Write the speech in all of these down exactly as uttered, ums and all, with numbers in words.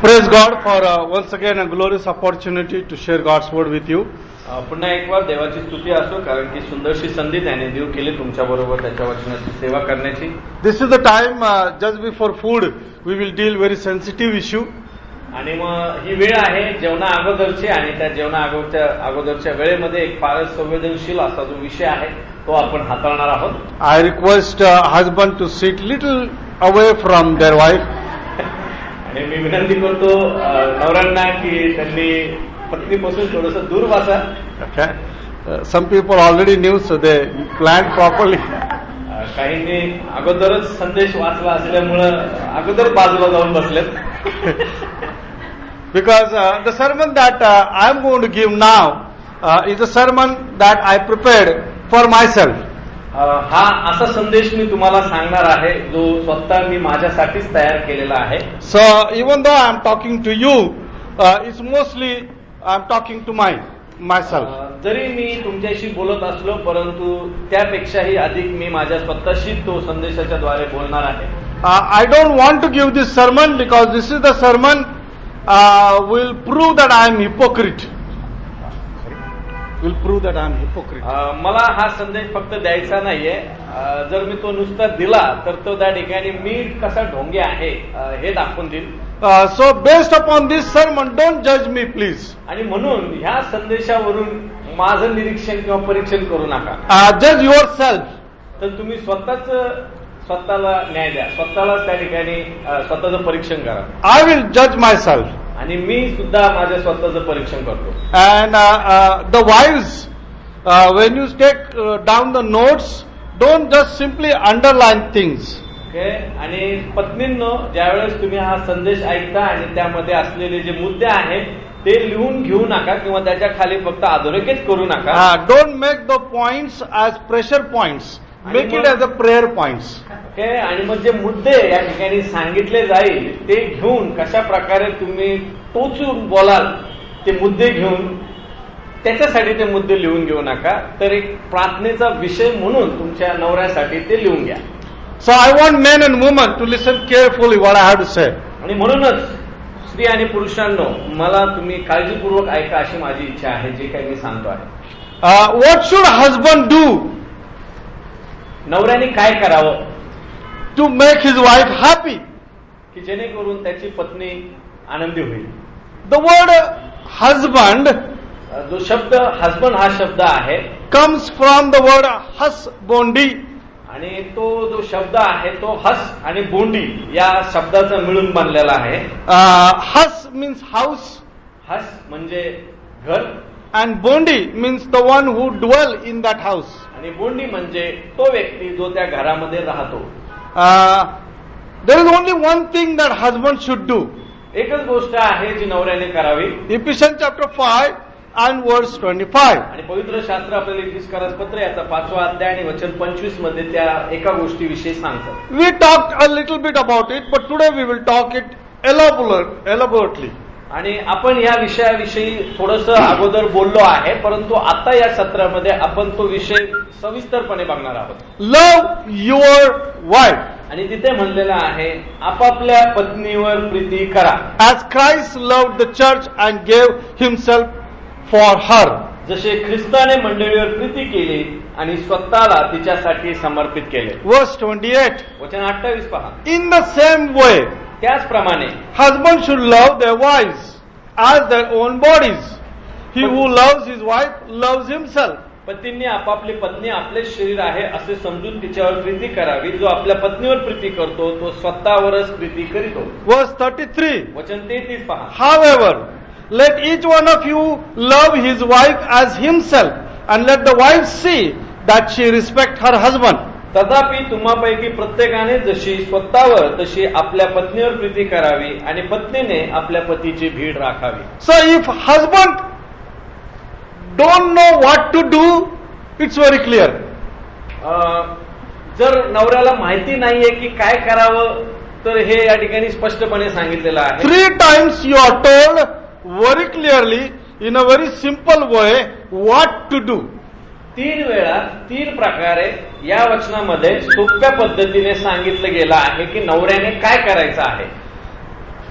praise God for uh, once again a glorious opportunity to share God's word with you. पुन्हा एक बार देवाची स्तुती असो, कारण की सुंदरशी संधी त्याने देव केली तुमच्या बरोबर त्याच्या वचनाची सेवा करण्याची. This is the time uh, just before food we will deal very sensitive issue. आणि मग ही वेळ आहे जेवणा अगोदरची, आणि त्या जेवणा अगोदरच्या अगोदरच्या वेळेमध्ये एक फारच संवेदनशील असा जो विषय आहे तो आपण हाताळणार आहोत. I request uh, husband to sit little away from their wife. आणि मी विनंती करतो नवऱ्यांना की त्यांनी पत्नीपासून थोडंसं दूर बसा. Okay. Uh, some people already knew, so they planned properly. काहींनी अगोदरच संदेश वाचला असल्यामुळं अगोदर बाजूला जाऊन बसलेत. Because uh, the sermon that uh, I am going to give now uh, is a sermon that I prepared for myself. हा असा संदेश मी तुम्हाला सांगणार आहे जो स्वतः मी माझ्यासाठीच तयार केलेला आहे. So even though I am talking to you, uh, it's mostly I am talking to my myself. जरी मी तुमच्याशी बोलत असलो, परंतु त्यापेक्षाही अधिक मी माझ्या स्वतःशी तो संदेशाच्या द्वारे बोलणार आहे. Uh, I don't want to give this sermon because this is the sermon uh, will prove that I am hypocrite. Will prove that I am hypocrite. मला हा संदेश फक्त द्यायचा नाहीये. जर मी तो नुसता दिला तर तो त्या ठिकाणी मी कसा ढोंगे आहे हे दाखवून देईल. So based upon this sermon, don't judge me, please. आणि म्हणून ह्या संदेशावरून माझं निरीक्षण किंवा परीक्षण करू नका. Judge yourself. तर तुम्ही स्वतःच स्वतःला न्याय द्या, स्वतःला त्या ठिकाणी स्वतःचं परीक्षण करा. I will judge myself. आणि मी सुद्धा माझ्या स्वतःचं परीक्षण करतो. And uh, uh, the wives, uh, when you take uh, down the notes, don't just simply underline things. Okay? आणि पत्नींनो, ज्यावेळेस तुम्ही हा संदेश ऐकता आणि त्यामध्ये असलेले जे मुद्दे आहेत ते लिहून घेऊ नका किंवा त्याच्या खाली फक्त अधोरेखित करू नका. Uh, don't make the points as pressure points. Make it as a prayer points. Okay. आणि मग जे मुद्दे या ठिकाणी सांगितले जाईल ते घेऊन कशा प्रकारे तुम्ही टोचून बोलाल ते मुद्दे घेऊन त्याच्यासाठी ते मुद्दे लिहून घेऊ नका, तर एक प्रार्थनेचा विषय म्हणून तुमच्या नवऱ्यासाठी ते लिहून घ्या. So I want men and women to listen carefully what I have to say. आणि म्हणूनच स्त्री आणि पुरुषांनो, मला तुम्ही काळजीपूर्वक ऐका अशी माझी इच्छा आहे जे काही मी सांगतो आहे. Uh, what should husband do? नवऱ्याने काय करावं to make his wife happy? की जेणेकरून त्याची पत्नी आनंदी होईल. The word husband, जो शब्द हसबंड हा शब्द आहे, comes from the word husbandi. आणि तो जो शब्द आहे तो हस आणि बोंडी या शब्दाचा मिळून बनलेला आहे. हस means house, हस म्हणजे घर, and bondi means the one who dwell in that house. आणि बोंडी म्हणजे तो व्यक्ती जो त्या घरामध्ये राहतो. Uh, there is only one thing that husband should do. एकच गोष्ट आहे जी नवऱ्याने करावी. Ephesians chapter five and verse twenty-five. आणि पवित्र शास्त्र आपल्याला इफिसकारास पत्र याचा पाचवा अध्याय आणि वचन पंचवीस मध्ये त्या एका गोष्टीविषयी सांगतात. We talked a little bit about it, but today we will talk it elaborate, elaborately. आणि आपण या विषयाविषयी थोडंसं अगोदर बोललो आहे, परंतु आता या सत्रामध्ये आपण तो विषय सविस्तरपणे बघणार आहोत. Love your wife. आणि तिथे म्हणलेलं आहे आपापल्या पत्नीवर प्रीती करा. As Christ loved the church and gave himself for her. जसे ख्रिस्ताने मंडळीवर प्रीती केली आणि स्वतःला तिच्यासाठी समर्पित केले. Verse twenty-eight. वचन अठ्ठावीस पहा. In the same way, त्याचप्रमाणे husbands should love their wives as their own bodies. He who loves his wife loves himself. पत्नींनी आपापली पत्नी आपले शरीर आहे असे समजून तिच्यावर प्रीती करावी. जो आपल्या पत्नीवर प्रीती करतो तो स्वतःवरच प्रीती करीतो. Verse thirty-three. वचन तेहतीस पहा. However, let each one of you love his wife as himself and let the wife see that she respect her husband. तथापि तुम्हापैकी प्रत्येकाने जशी स्वतःवर तशी आपल्या पत्नीवर प्रीती करावी आणि पत्नीने आपल्या पतीची भीड राखावी. So if husband don't know what to do, it's very clear. जर नवऱ्याला माहिती नाहीये की काय करावं तर हे या ठिकाणी स्पष्टपणे सांगितलेलं आहे. Three times you are told very clearly in a very simple way what to do. तीन वेळा तीन प्रकारे या वचनामध्ये सोप्या पद्धतीने सांगितलं गेलं आहे की नवऱ्याने काय करायचं आहे.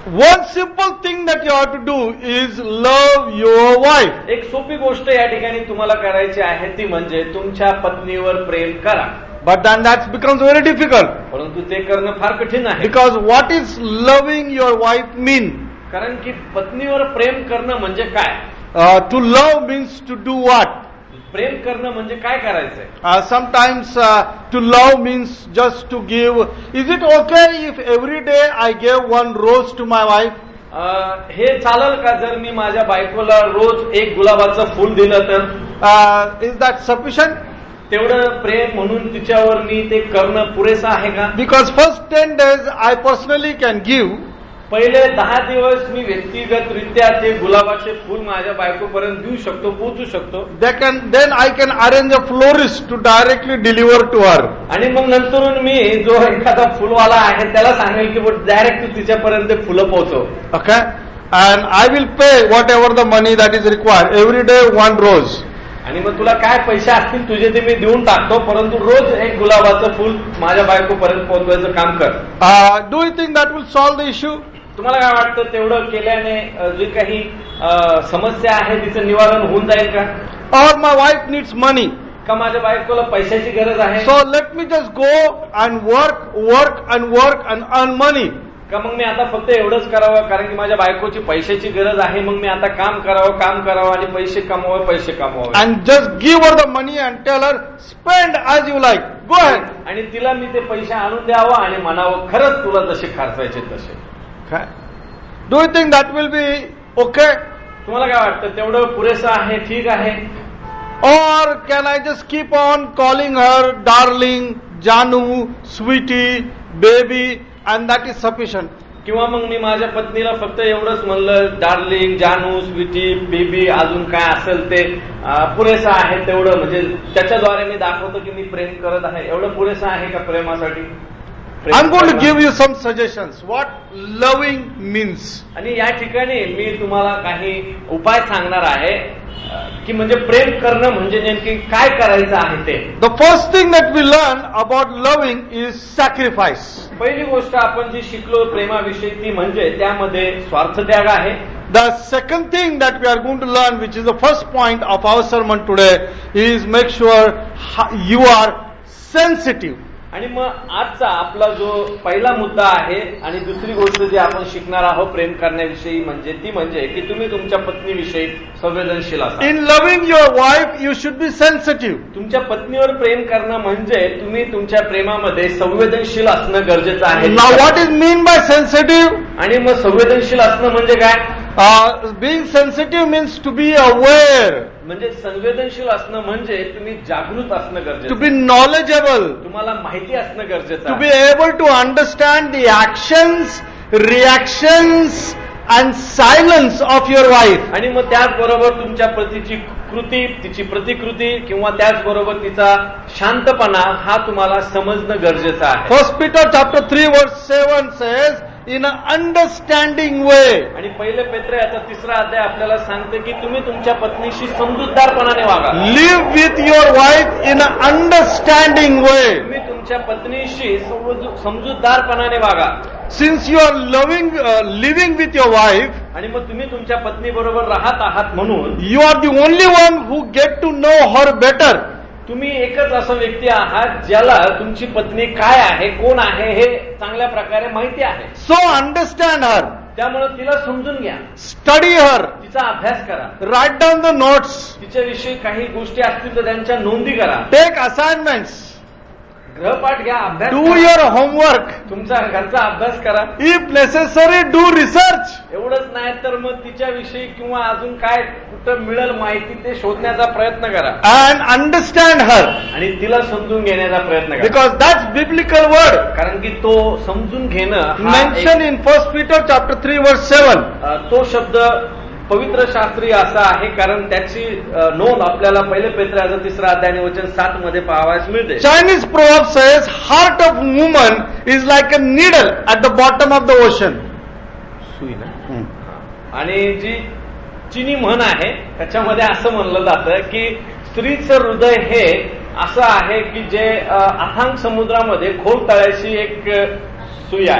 one simple thing that you have to do is love your wife. एक सोपी गोष्ट या ठिकाणी तुम्हाला करायची आहे ती म्हणजे तुमच्या पत्नीवर प्रेम करा. But then that becomes very difficult. परंतु ते करणं फार कठीण आहे. Because what is loving your wife mean? कारण की पत्नीवर प्रेम करणं म्हणजे काय? Uh, to love means to do what? प्रेम करणं म्हणजे काय करायचंय? Uh, sometimes uh, to love means just to give. Is it okay if every day I give one rose to my wife? हे चालेल का जर मी माझ्या बायकोला रोज एक गुलाबाचं फूल दिलं तर? Uh, is that sufficient? तेवढं प्रेम म्हणून तिच्यावर मी ते करणं पुरेसं आहे का? Because first ten days I personally can give. पहिले दहा दिवस मी व्यक्तिगतरित्या ते गुलाबाचे फूल माझ्या बायकोपर्यंत देऊ शकतो, पोहोचू शकतो. They can, then I can arrange a florist to directly deliver to her. आणि मग नंतरून मी जो एखादा फुलवाला आहे त्याला सांगेल की डायरेक्ट तू तिच्यापर्यंत फुलं पोहोचव. Okay, and I will pay whatever the money that is required. Every day one rose. आणि मग तुला काय पैसे असतील तुझे ते मी देऊन टाकतो, परंतु रोज एक गुलाबाचं फुल माझ्या बायकोपर्यंत पोहोचवायचं काम कर. Do you think that will solve the issue? तुम्हाला काय वाटतं तेवढं केल्याने जी काही समस्या आहे तिचं निवारण होऊन जाईल का? और माय वाईफ नीड्स मनी. का माझ्या बायकोला पैशाची गरज आहे? So let me just go and work work and work and earn money. का मग मी आता फक्त एवढंच करावं कारण की माझ्या बायकोची पैशाची गरज आहे, मग मी आता काम करावं काम करावं आणि पैसे कमवावे पैसे कमवावे. And just give her the money and tell her spend as you like, go ahead. आणि तिला मी ते पैसे आणून द्यावं आणि म्हणावं खरंच तुला जसे खर्चायचे तसे. Do you think that will be okay? तुम्हाला काय वाटतं तेवढं पुरेसं आहे, ठीक आहे? Or can I just keep on calling her darling, जानू, sweetie, baby and that is sufficient? किंवा मग मी माझ्या पत्नीला फक्त एवढंच म्हणलं डार्लिंग, जानू, स्वीटी, बेबी, अजून काय असेल ते पुरेसं आहे तेवढं, म्हणजे त्याच्याद्वारे मी दाखवतो की मी प्रेम करत आहे. एवढं पुरेसं आहे का प्रेमासाठी? I'm going to give you some suggestions what loving means. आणि या ठिकाणी मी तुम्हाला काही उपाय सांगणार आहे की म्हणजे प्रेम करणं म्हणजे नेमकी काय करायचं आहे ते. The first thing that we learn about loving is sacrifice. पहिली गोष्ट आपण जी शिकलो प्रेमाविषयी ती म्हणजे त्यामध्ये स्वार्थ त्याग आहे. The second thing that we are going to learn, which is the first point of our sermon today, is make sure you are sensitive. आणि मग आजचा आपला जो पहिला मुद्दा आहे आणि दुसरी गोष्ट जी आपण शिकणार आहोत प्रेम करण्याविषयी म्हणजे ती म्हणजे की तुम्ही तुमच्या पत्नीविषयी संवेदनशील असा. In loving your wife you should be sensitive. तुमच्या पत्नीवर प्रेम करणं म्हणजे तुम्ही तुमच्या प्रेमामध्ये संवेदनशील असणं गरजेचं आहे. Now what is mean by sensitive? आणि मग संवेदनशील असणं म्हणजे काय? Being sensitive means to be aware. म्हणजे संवेदनशील असणं म्हणजे तुम्ही जागृत असणं गरजेचं. To be knowledgeable. तुम्हाला माहिती असणं गरजेचं. To be able to understand the actions, reactions and silence of your wife. आणि मग त्याचबरोबर तुमच्या पतीची कृती, तिची प्रतिकृती किंवा त्याचबरोबर तिचा शांतपणा हा तुम्हाला समजणं गरजेचं आहे. First Peter chapter three verse seven says in a understanding way. आणि पहिले पेत्र याचा तिसरा अध्याय आपल्याला सांगते की तुम्ही तुमच्या पत्नीशी समजूतदारपणाने वागा. Live with your wife in a understanding way. तुम्ही तुमच्या पत्नीशी समजूतदारपणाने वागा. Since you are loving living with your wife. आणि मग तुम्ही तुमच्या पत्नी बरोबर राहत आहात म्हणून you are the only one who get to know her better. तुम्ही एकच असं व्यक्ती आहात ज्याला तुमची पत्नी काय आहे, कोण आहे हे चांगल्या प्रकारे माहिती आहे. So understand her. त्यामुळे तिला समजून घ्या. Study her. तिचा अभ्यास करा. Write down the notes. तिच्याविषयी काही गोष्टी असतील तर त्यांच्या नोंदी करा. Take assignments. गृहपाठ घ्या, अभ्यास. Do your homework. तुमचा घरचा अभ्यास करा. If necessary do research. एवढंच नाही तर मग तिच्याविषयी किंवा अजून काय कुठं मिळेल माहिती ते शोधण्याचा प्रयत्न करा. And understand her. आणि तिला समजून घेण्याचा प्रयत्न करा. Because that's biblical word. कारण की तो समजून घेणं mention in first Peter chapter three verse seven. तो शब्द पवित्र शास्त्रीय असा आहे कारण त्याची नोंद आपल्याला पहिले पेत्राचा तिसरा अध्याय वचन सात मध्ये पाहावयास मिळते. Chinese proverb says heart of woman is like a needle at the bottom of the ocean. सुई ना. आणि जी चिनी म्हण आहे त्याच्यामध्ये असं म्हणलं जातं की स्त्रीचं हृदय हे असं आहे की जे अथांग समुद्रामध्ये खोल तळ्याची एक सुई आहे.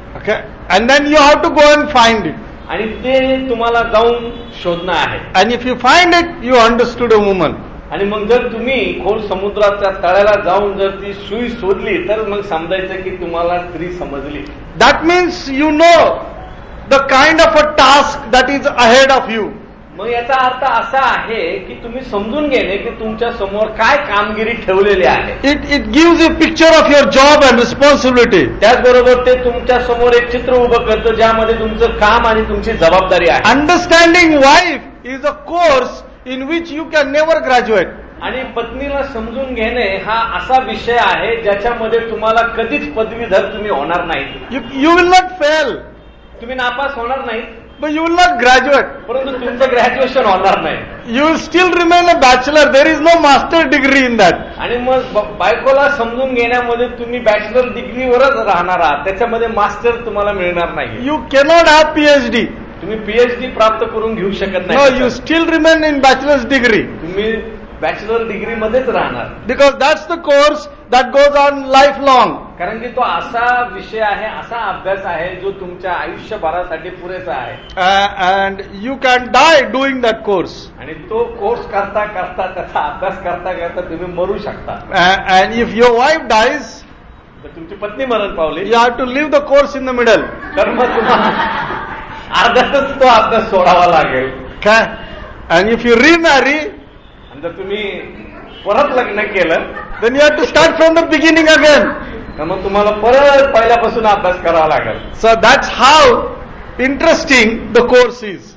Okay? And then you have to go and find it. आणि ते तुम्हाला जाऊन शोधणं आहे. And if you find it, you understood a woman. आणि मग जर तुम्ही खोल समुद्राच्या तळाला जाऊन जर ती सुई शोधली तर मग समजायचं की तुम्हाला स्त्री समजली. That means you know the kind of a task that is ahead of you. मग याचा अर्थ असा आहे की तुम्ही समजून घेणे की तुमच्या समोर काय कामगिरी ठेवलेली आहे. It it gives a picture of your job and responsibility. त्याचबरोबर ते तुमच्या समोर एक चित्र उभं करतं ज्यामध्ये तुमचं काम आणि तुमची जबाबदारी आहे. Understanding wife is a course in which you can never graduate. आणि पत्नीला समजून घेणे हा असा विषय आहे ज्याच्यामध्ये तुम्हाला कधीच पदवीधर तुम्ही होणार नाही. You, you will not fail, तुम्ही नापास होणार नाही, but you will not graduate. परंतु तुमचं ग्रॅज्युएशन होणार नाही. You will still remain a bachelor. There is no master degree in that. आणि मग बायकोला समजून घेण्यामध्ये तुम्ही बॅचलर डिग्रीवरच राहणार आहात, त्याच्यामध्ये मास्टर तुम्हाला मिळणार नाही. You cannot have P H D. तुम्ही पीएचडी प्राप्त करून घेऊ शकत No, नाही. you still remain in bachelor's degree. तुम्ही बॅचलर डिग्री मध्येच राहणार. Because that's the course that goes on lifelong. कारण की तो असा विषय आहे, असा अभ्यास आहे जो तुमच्या आयुष्यभरासाठी पुरेसा आहे. Uh, and you can die doing that course. आणि तो कोर्स करता करता त्याचा अभ्यास करता करता तुम्ही मरू शकता. Uh, and if your wife dies, तर तुमची पत्नी मरण पावली, you have to leave the course in the middle. तर मग तुम्हाला अर्ध्यातच तो अभ्यास सोडावा लागेल. Okay? And if you remarry, आणि जर तुम्ही परत लग्न केलं then you have to start from the beginning again. तर मग तुम्हाला परत पहिल्यापासून अभ्यास करावा लागेल. So that's how interesting the course is.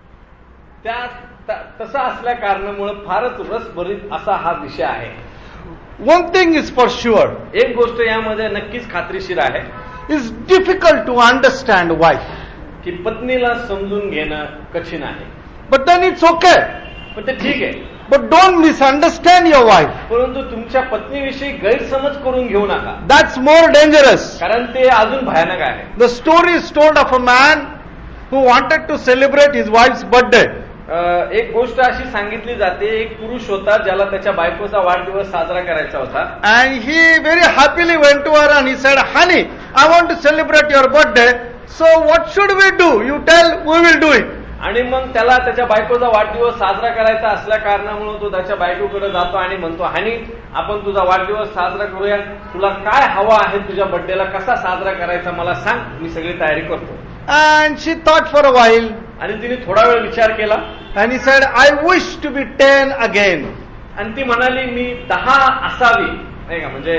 त्या तसं असल्या कारणामुळे फारच रसभरीत असा हा विषय आहे. One thing is for sure, एक गोष्ट यामध्ये नक्कीच खात्रीशीर आहे, it's difficult to understand wife. की पत्नीला समजून घेणं कठीण आहे. But then it's okay. पण ते ठीक आहे, But don't misunderstand your wife. परंतु तुमच्या पत्नीविषयी गैरसमज करून घेऊ नका, That's more dangerous. कारण ते अजून भयानक आहे. The story is told of a man who wanted to celebrate his wife's birthday. अं, एक गोष्ट अशी सांगितली जाते, एक पुरुष होता ज्याला त्याच्या बायकोचा वाढदिवस साजरा करायचा होता. And he very happily went to her and he said, honey, I want to celebrate your birthday. So what should we do? You tell, we will do it. आणि मग त्याला त्याच्या बायकोचा वाढदिवस साजरा करायचा असल्या कारणामुळे तो त्याच्या बायकोकडे जातो आणि म्हणतो, हानी आपण तुझा वाढदिवस साजरा करूया, तुला काय हवा आहे, तुझ्या बर्थडेला कसा साजरा करायचा मला सांग, मी सगळी तयारी करतो. And she thought for a while. आणि तिने थोडा वेळ विचार केला. And he said, I wish to be ten again. आणि ती म्हणाली, मी दहा असावी, नाही का, म्हणजे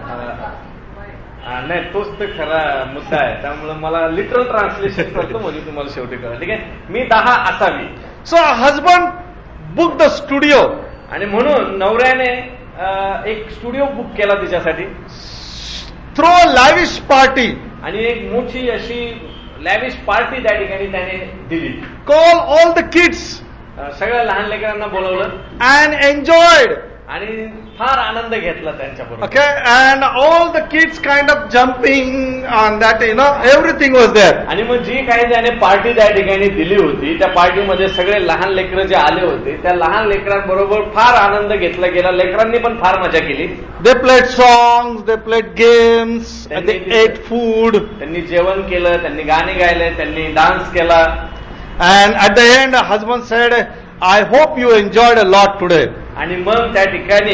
नाही, तोच तर खरा मुद्दा आहे, त्यामुळे मला लिटरल ट्रान्सलेशन करतो म्हणजे तुम्हाला शेवटी करा, ठीक आहे, मी दहा असावी. So her husband booked the studio. आणि म्हणून नवऱ्याने एक स्टुडिओ बुक केला तिच्यासाठी. Throw a lavish party. आणि एक मोठी अशी लॅविश पार्टी त्या ठिकाणी त्याने दिली. Call all the kids. सगळ्या लहान लेकरांना बोलवलं and enjoyed. आणि फार आनंद घेतला त्यांच्याबरोबर. Okay, and all the kids kind of jumping on that, you know, everything was there. आणि मग जी काही त्याने पार्टी त्या ठिकाणी दिली होती, त्या पार्टीमध्ये सगळे लहान लेकरं जे आले होते, त्या लहान लेकरांबरोबर फार आनंद घेतला गेला. लेकरांनी पण फार मजा केली. They played songs, they played games, and they ate food. त्यांनी जेवण केलं, त्यांनी गाणे गायले, त्यांनी डान्स केला. And at the end, husband said, I hope you enjoyed a lot today. आणि मग त्या ठिकाणी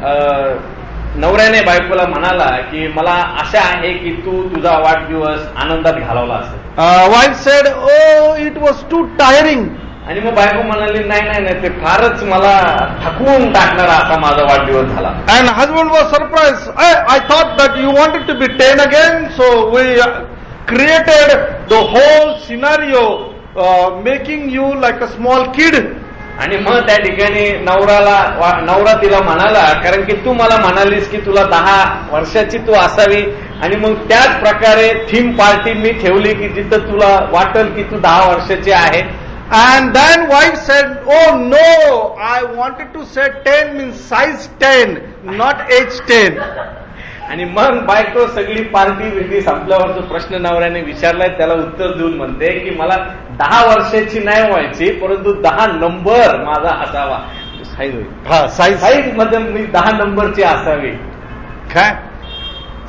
नवऱ्याने बायकोला म्हणाला की मला आशा आहे की तू तुझा वाढदिवस आनंदात घालवला असेल. Wife said, oh, it was too tiring. आणि मग बायको म्हणाली, नाही नाही नाही, ते फारच मला थकवून टाकणारा असा माझा वाढदिवस झाला. And husband was surprised. I, I thought that you wanted to be ten again, so we created the whole scenario, uh, making you like a small kid. आणि मग त्या ठिकाणी नवराला नवरा तिला म्हणाला, कारण की तू मला म्हणालीस की तुला दहा वर्षाची तू असावी, आणि मग त्याच प्रकारे थीम पार्टी मी ठेवली की जिथं तुला वाटेल की तू दहा वर्षाची आहे. And then wife said, oh no, I wanted to say ten means size ten, not age ten. आणि मग बायको सगळी पार्टी बिर्टी संपल्यावर जो प्रश्न नवऱ्याने विचारलाय त्याला उत्तर देऊन म्हणते की मला दहा वर्षाची नाही व्हायची, परंतु दहा नंबर माझा असावा. साईज हा साईज साईज मध्ये मी दहा नंबरची असावी. काय?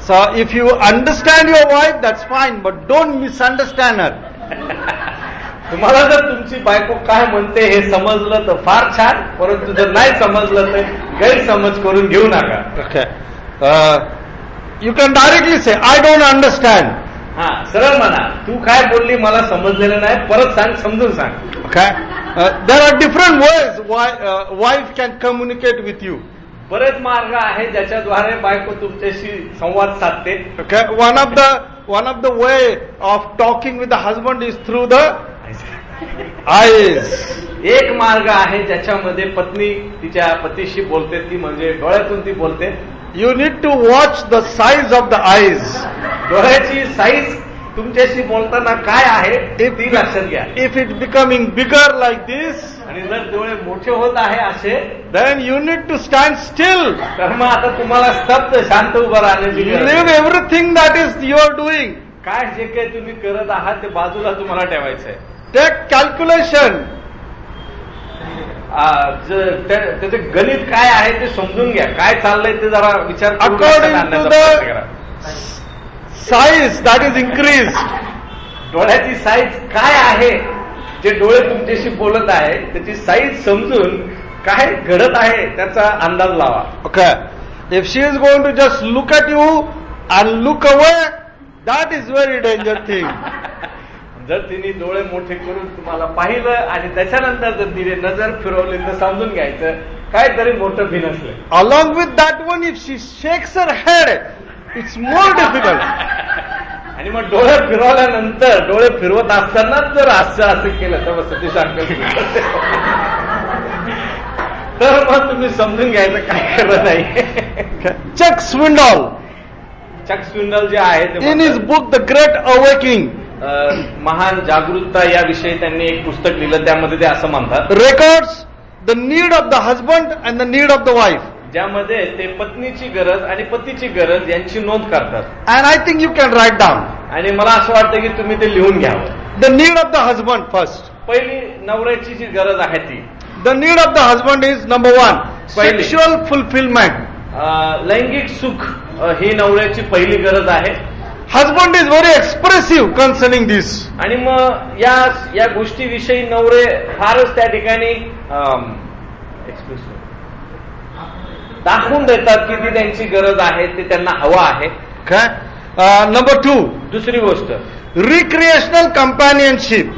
So if you understand your wife, that's fine, but don't misunderstand her. तुम्हाला जर तुमची बायको काय म्हणते हे समजलं तर फार छान, परंतु जर नाही समजलं तर गैरसमज करून घेऊ नका. Okay. Uh, you can directly say, I don't understand. हा, सरळ म्हणा, तू काय बोलली मला समजलेलं नाही, परत सांग, समजून सांग. Okay. Uh, there are different ways why uh, wife can communicate with you. बरेच मार्ग आहे ज्याच्याद्वारे बायको तुमच्याशी संवाद साधते. Okay. One of the one of the way of talking with the husband is through the eyes. एक मार्ग आहे ज्याच्यामध्ये पत्नी तिच्या पतीशी बोलते, ती म्हणजे डोळ्यातून ती बोलते. You need to watch the size of the eyes. डोळ्याची साईज तुमच्याशी बोलताना काय आहे ते ती लक्षात घ्या. If it's becoming bigger like this, आणि जर डोळे मोठे होत आहे असे, then you need to stand still. तर मग आता तुम्हाला स्तब्ध शांत उभं राहण्याची गरज आहे. Leave everything that is you are doing. काय जे काही तुम्ही करत आहात ते बाजूला तुम्हाला ठेवायचं आहे. Take calculation. त्याचे गणित काय आहे ते समजून घ्या, काय चाललंय ते जरा विचार करून According to आणण्याचा the प्रयत्न करा. size that is increased. डोळ्याची साईज काय आहे, जे डोळे तुमच्याशी बोलत आहे त्याची साईज समजून काय घडत आहे त्याचा अंदाज लावा. Okay. If she is going to just look at you and look away, that is very dangerous thing. जर तिने डोळे मोठे करून तुम्हाला पाहिलं आणि त्याच्यानंतर जर तिने नजर फिरवली तर समजून घ्यायचं काहीतरी मोठं भिनसलंय. Along with that one, if she shakes her head, it's more difficult. आणि मग डोळे फिरवल्यानंतर डोळे फिरवत असतानाच जर असं असं केलं तर सती सांगतो तर मग तुम्ही समजून घ्यायचं काय करत नाही. Chuck Swindoll, चक स्विंडल जे आहे ते in his book The Great Awakening, महान जागरूकता याविषयी त्यांनी एक पुस्तक लिहिलं, त्यामध्ये ते असं म्हणतात, records the need of the husband and the need of the wife. ज्यामध्ये ते पत्नीची गरज आणि पतीची गरज यांची नोंद करतात. And I think you can write down. आणि मला असं वाटतं की तुम्ही ते लिहून घ्यावं. The need of the husband first. पहिली नवऱ्याची जी गरज आहे ती, The need of the husband is number one, sexual fulfillment. लैंगिक सुख ही नवऱ्याची पहिली गरज आहे. Husband is very expressive concerning this. आणि मग या या गोष्टीविषयी नवरे फारच त्या ठिकाणी एक्सप्रेसिव्ह दाखवून देतात की ती त्यांची गरज आहे, ते त्यांना हवं आहे. Okay. Uh, number two, दुसरी गोष्ट, recreational companionship.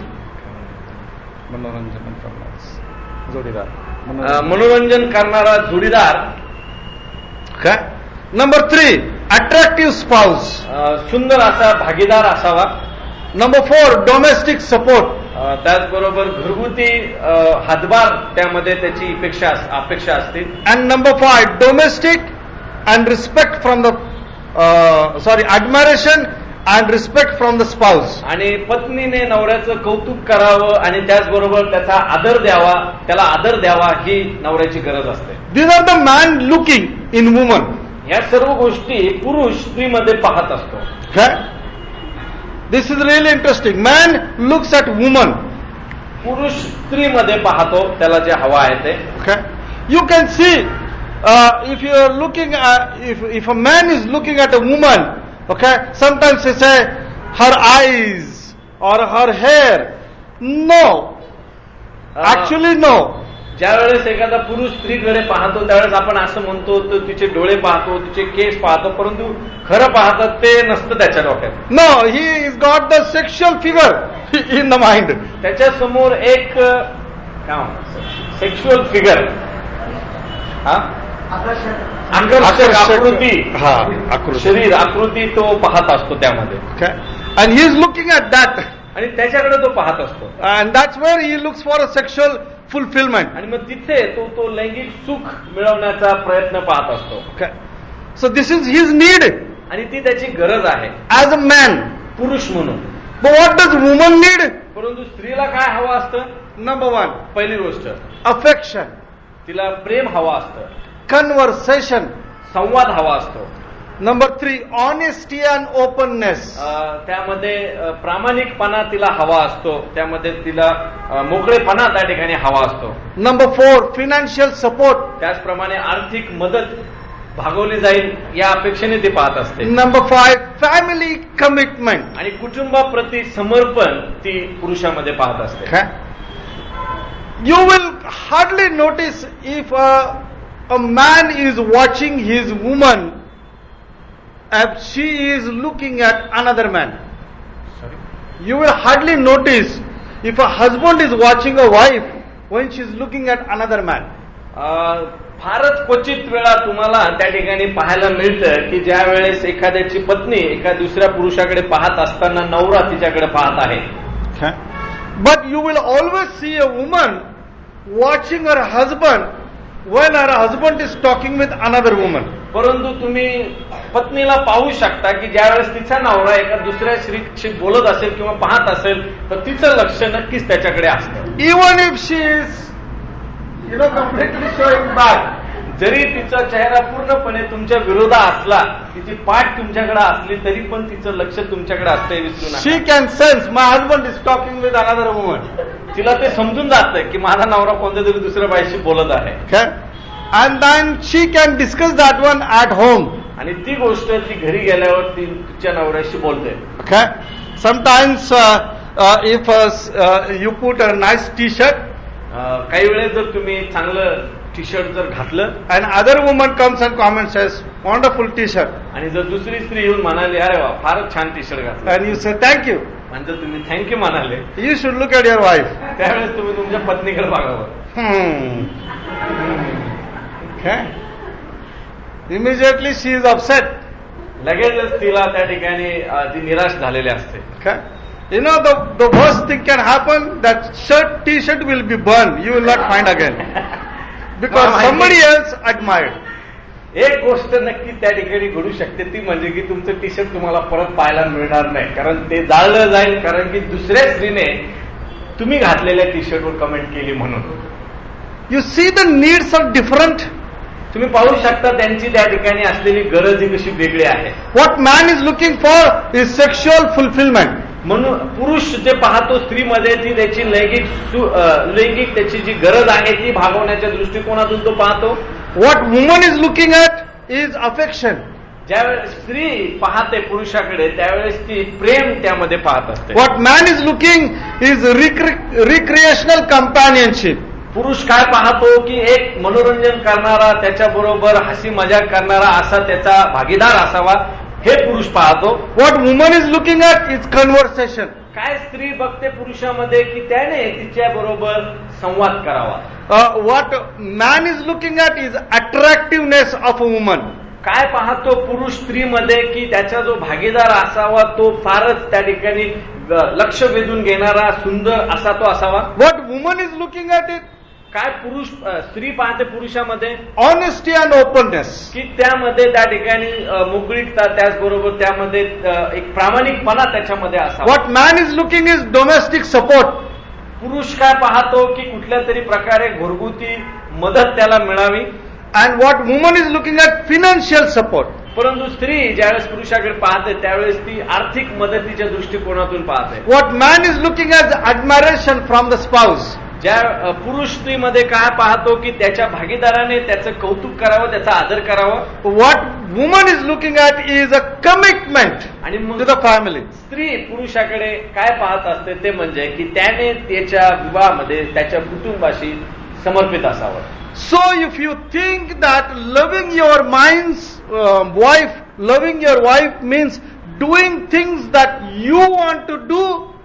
मनोरंजन करणारा जोडीदार. Okay. Number three, attractive spouse. सुंदर असा भागीदार असावा. Number four, domestic support. त्याचबरोबर घरगुती हातभार त्यामध्ये त्याची अपेक्षा अपेक्षा असते. And number five, domestic and respect from the uh, sorry admiration and respect from the spouse. आणि पत्नीने नवऱ्याचं कौतुक करावं आणि त्याचबरोबर त्याचा आदर द्यावा, त्याला आदर द्यावा ही नवऱ्याची गरज असते. These are the man looking in woman. या सर्व गोष्टी पुरुष स्त्रीमध्ये पाहत असतो. Okay? This is really interesting. Man looks at woman. पुरुष स्त्रीमध्ये पाहतो त्याला जे हवा आहे ते. Okay? You can see uh, if you are looking at, if if a man is looking at a woman, okay, sometimes they say her eyes or her hair. No, actually no. ज्या वेळेस एखादा पुरुष स्त्रीकडे पाहतो त्यावेळेस आपण असं म्हणतो तर तिचे डोळे पाहतो, तिचे केस पाहतो, परंतु खरं पाहतात ते नसतं त्याच्या डोक्यात. No, he is got the sexual figure in the mind. त्याच्या समोर एक सेक्शुअल फिगर, आकर्षक आकृती, शरीर आकृती तो पाहत असतो त्यामध्ये. And he is looking at that. आणि त्याच्याकडे तो पाहत असतो. And that's where he looks for a sexual fulfillment. आणि मग तिथे तो तो लैंगिक सुख मिळवण्याचा प्रयत्न पाहत असतो. Okay. So this is his need. आणि ती त्याची गरज आहे as a man, पुरुष म्हणून. But what does woman need? परंतु स्त्रीला काय हवं असतं? Number one, पहिली गोष्ट affection. तिला प्रेम हवं असतं. Conversation. संवाद हवा असतो. Number three, honesty and openness. त्यामध्ये प्रामाणिकपणा तिला हवा असतो, त्यामध्ये तिला मोकळेपणा त्या ठिकाणी हवा असतो. Number four, financial support. त्याचप्रमाणे आर्थिक मदत भागवली जाईल या अपेक्षेने ते पाहत असते. Number five, family commitment. आणि कुटुंबाप्रती समर्पण ती पुरुषामध्ये पाहत असते. Okay? You will hardly notice if a, a man is watching his woman if she is looking at another man. Sorry? You will hardly notice if a husband is watching a wife when she is looking at another man. अं, फारच क्वचित वेळा तुम्हाला त्या ठिकाणी पाहायला मिळतं की ज्या वेळेस एखाद्याची पत्नी एका दुसऱ्या पुरुषाकडे पाहत असताना नवरा तिच्याकडे पाहत आहे. Okay? But you will always see a woman watching her husband when her husband is talking with another woman. परंतु तुम्ही पत्नीला पाहू शकता की ज्या वेळेस तिचा नवरा एका दुसऱ्या स्त्रीशी बोलत असेल किंवा पाहत असेल तर तिचं लक्ष नक्कीच त्याच्याकडे असतं. Even if she is, you know, completely showing back. जरी तिचा चेहरा पूर्णपणे तुमच्या विरोधात असला, तिची पाठ तुमच्याकडे असली तरी पण तिचं लक्ष तुमच्याकडे असते विसरू नका. She can sense my husband is talking with another woman. तिला ते समजून जातं की माझा नवरा कोणत्या तरी दुसऱ्या बाईशी बोलत आहे. Okay? And then she can discuss that one at home. आणि ती गोष्ट ती घरी गेल्यावर ती तिच्या नवऱ्याशी बोलते. Okay? Sometimes uh, uh, if uh, uh, you put a nice t-shirt, काही वेळेस जर तुम्ही चांगलं टी शर्ट जर घातलं and other woman comes and comments says, wonderful t-shirt. आणि जर दुसरी स्त्री येऊन म्हणाली अरे वा फारच छान टी शर्ट घातलं, And you say, thank you. म्हणजे तुम्ही थँक्यू म्हणाले, You should look at your wife. त्यावेळेस तुम्ही तुमच्या पत्नीकडे बघावं. Hmm. Okay? Immediately she is upset. लगेचच तिला त्या ठिकाणी ती निराश झालेली असते. Okay? You know, the, the worst thing can happen, that shirt, t-shirt will be burned. You will not find again. Because somebody else admired. एक गोष्ट नक्की त्या ठिकाणी घडू शकते ती म्हणजे की तुमचं टी शर्ट तुम्हाला परत पाहायला मिळणार नाही, कारण ते जाळलं जाईल, कारण की दुसऱ्या स्त्रीने तुम्ही घातलेल्या टी शर्टवर कमेंट केली म्हणून. You see, the needs are different. तुम्ही पाहू शकता त्यांची त्या ठिकाणी असलेली गरज ही कशी वेगळी आहे. What man is looking for is sexual fulfillment. म्हणून पुरुष जे पाहतो स्त्रीमध्ये ती त्याची लैंगिक लैंगिक त्याची जी गरज आहे ती भागवण्याच्या दृष्टिकोनातून तो पाहतो. What woman is looking at is affection. ज्यावेळेस स्त्री पाहते पुरुषाकडे त्यावेळेस ती प्रेम त्यामध्ये पाहत असते. What man is looking is recre- recreational companionship. पुरुष काय पाहतो की एक मनोरंजन करणारा, त्याच्याबरोबर हसी मजाक करणारा असा त्याचा भागीदार असावा, हे पुरुष पाहतो. What woman is looking at is conversation. काय स्त्री बघते पुरुषामध्ये की त्याने तिच्या बरोबर संवाद करावा. Uh, what man is looking at is attractiveness of a woman. काय पाहतो पुरुष स्त्रीमध्ये की त्याचा जो भागीदार असावा तो फारच त्या ठिकाणी लक्ष वेधून घेणारा, सुंदर असा तो असावा. What woman is looking at it? काय पुरुष स्त्री पाहते पुरुषामध्ये Honesty and openness. की त्यामध्ये त्या ठिकाणी मोकळीकता, त्याचबरोबर त्यामध्ये एक प्रामाणिकपणा त्याच्यामध्ये असावा. What man is looking is domestic support. पुरुष काय पाहतो की कुठल्या तरी प्रकारे घरगुती मदत त्याला मिळावी. And what woman is looking at financial support. परंतु स्त्री ज्यावेळेस पुरुषाकडे पाहते त्यावेळेस ती आर्थिक मदतीच्या दृष्टिकोनातून पाहते. What man is looking at admiration from the spouse. ज्या पुरुष स्त्रीमध्ये काय पाहतो की त्याच्या भागीदाराने त्याचं कौतुक करावं, त्याचा आदर करावा. What woman is looking at is a commitment आणि मग to the family. स्त्री पुरुषाकडे काय पाहत असते ते म्हणजे की त्याने त्याच्या विवाहामध्ये त्याच्या कुटुंबाशी समर्पित असावं. So if you think that loving your mind's uh, wife, loving your wife means doing things that you want to do,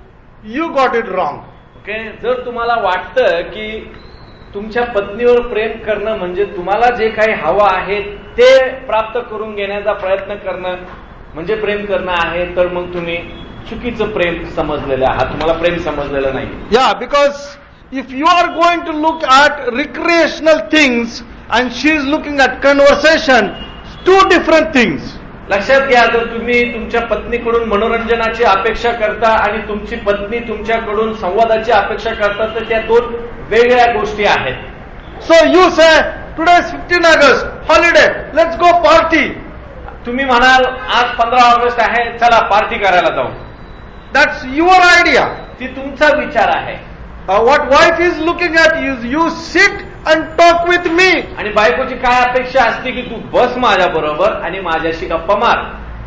you got it wrong. Okay, जर तुम्हाला वाटतं की तुमच्या पत्नीवर प्रेम करणं म्हणजे तुम्हाला जे काही हवं आहे ते प्राप्त करून घेण्याचा प्रयत्न करणं म्हणजे प्रेम करणं आहे, तर मग तुम्ही चुकीचं प्रेम समजलेलं आहात, तुम्हाला प्रेम समजलेलं नाही. Yeah, because if you are going to look at recreational things and she is looking at conversation, two different things. लक्षात घ्या, जर तुम्ही तुमच्या पत्नीकडून मनोरंजनाची अपेक्षा करता आणि तुमची पत्नी तुमच्याकडून संवादाची अपेक्षा करता तर त्या दोन वेगळ्या गोष्टी आहेत. So you say, today is fifteenth August, holiday, let's go party. तुम्ही म्हणाल आज पंधरा ऑगस्ट आहे, चला पार्टी करायला जाऊ. That's your idea. ती तुमचा विचार आहे. Uh, what wife is looking at is you sit and talk with me. आणि बायकोची काय अपेक्षा असते की तू बस माझ्या बरोबर आणि माझ्याशी गप्पा मार.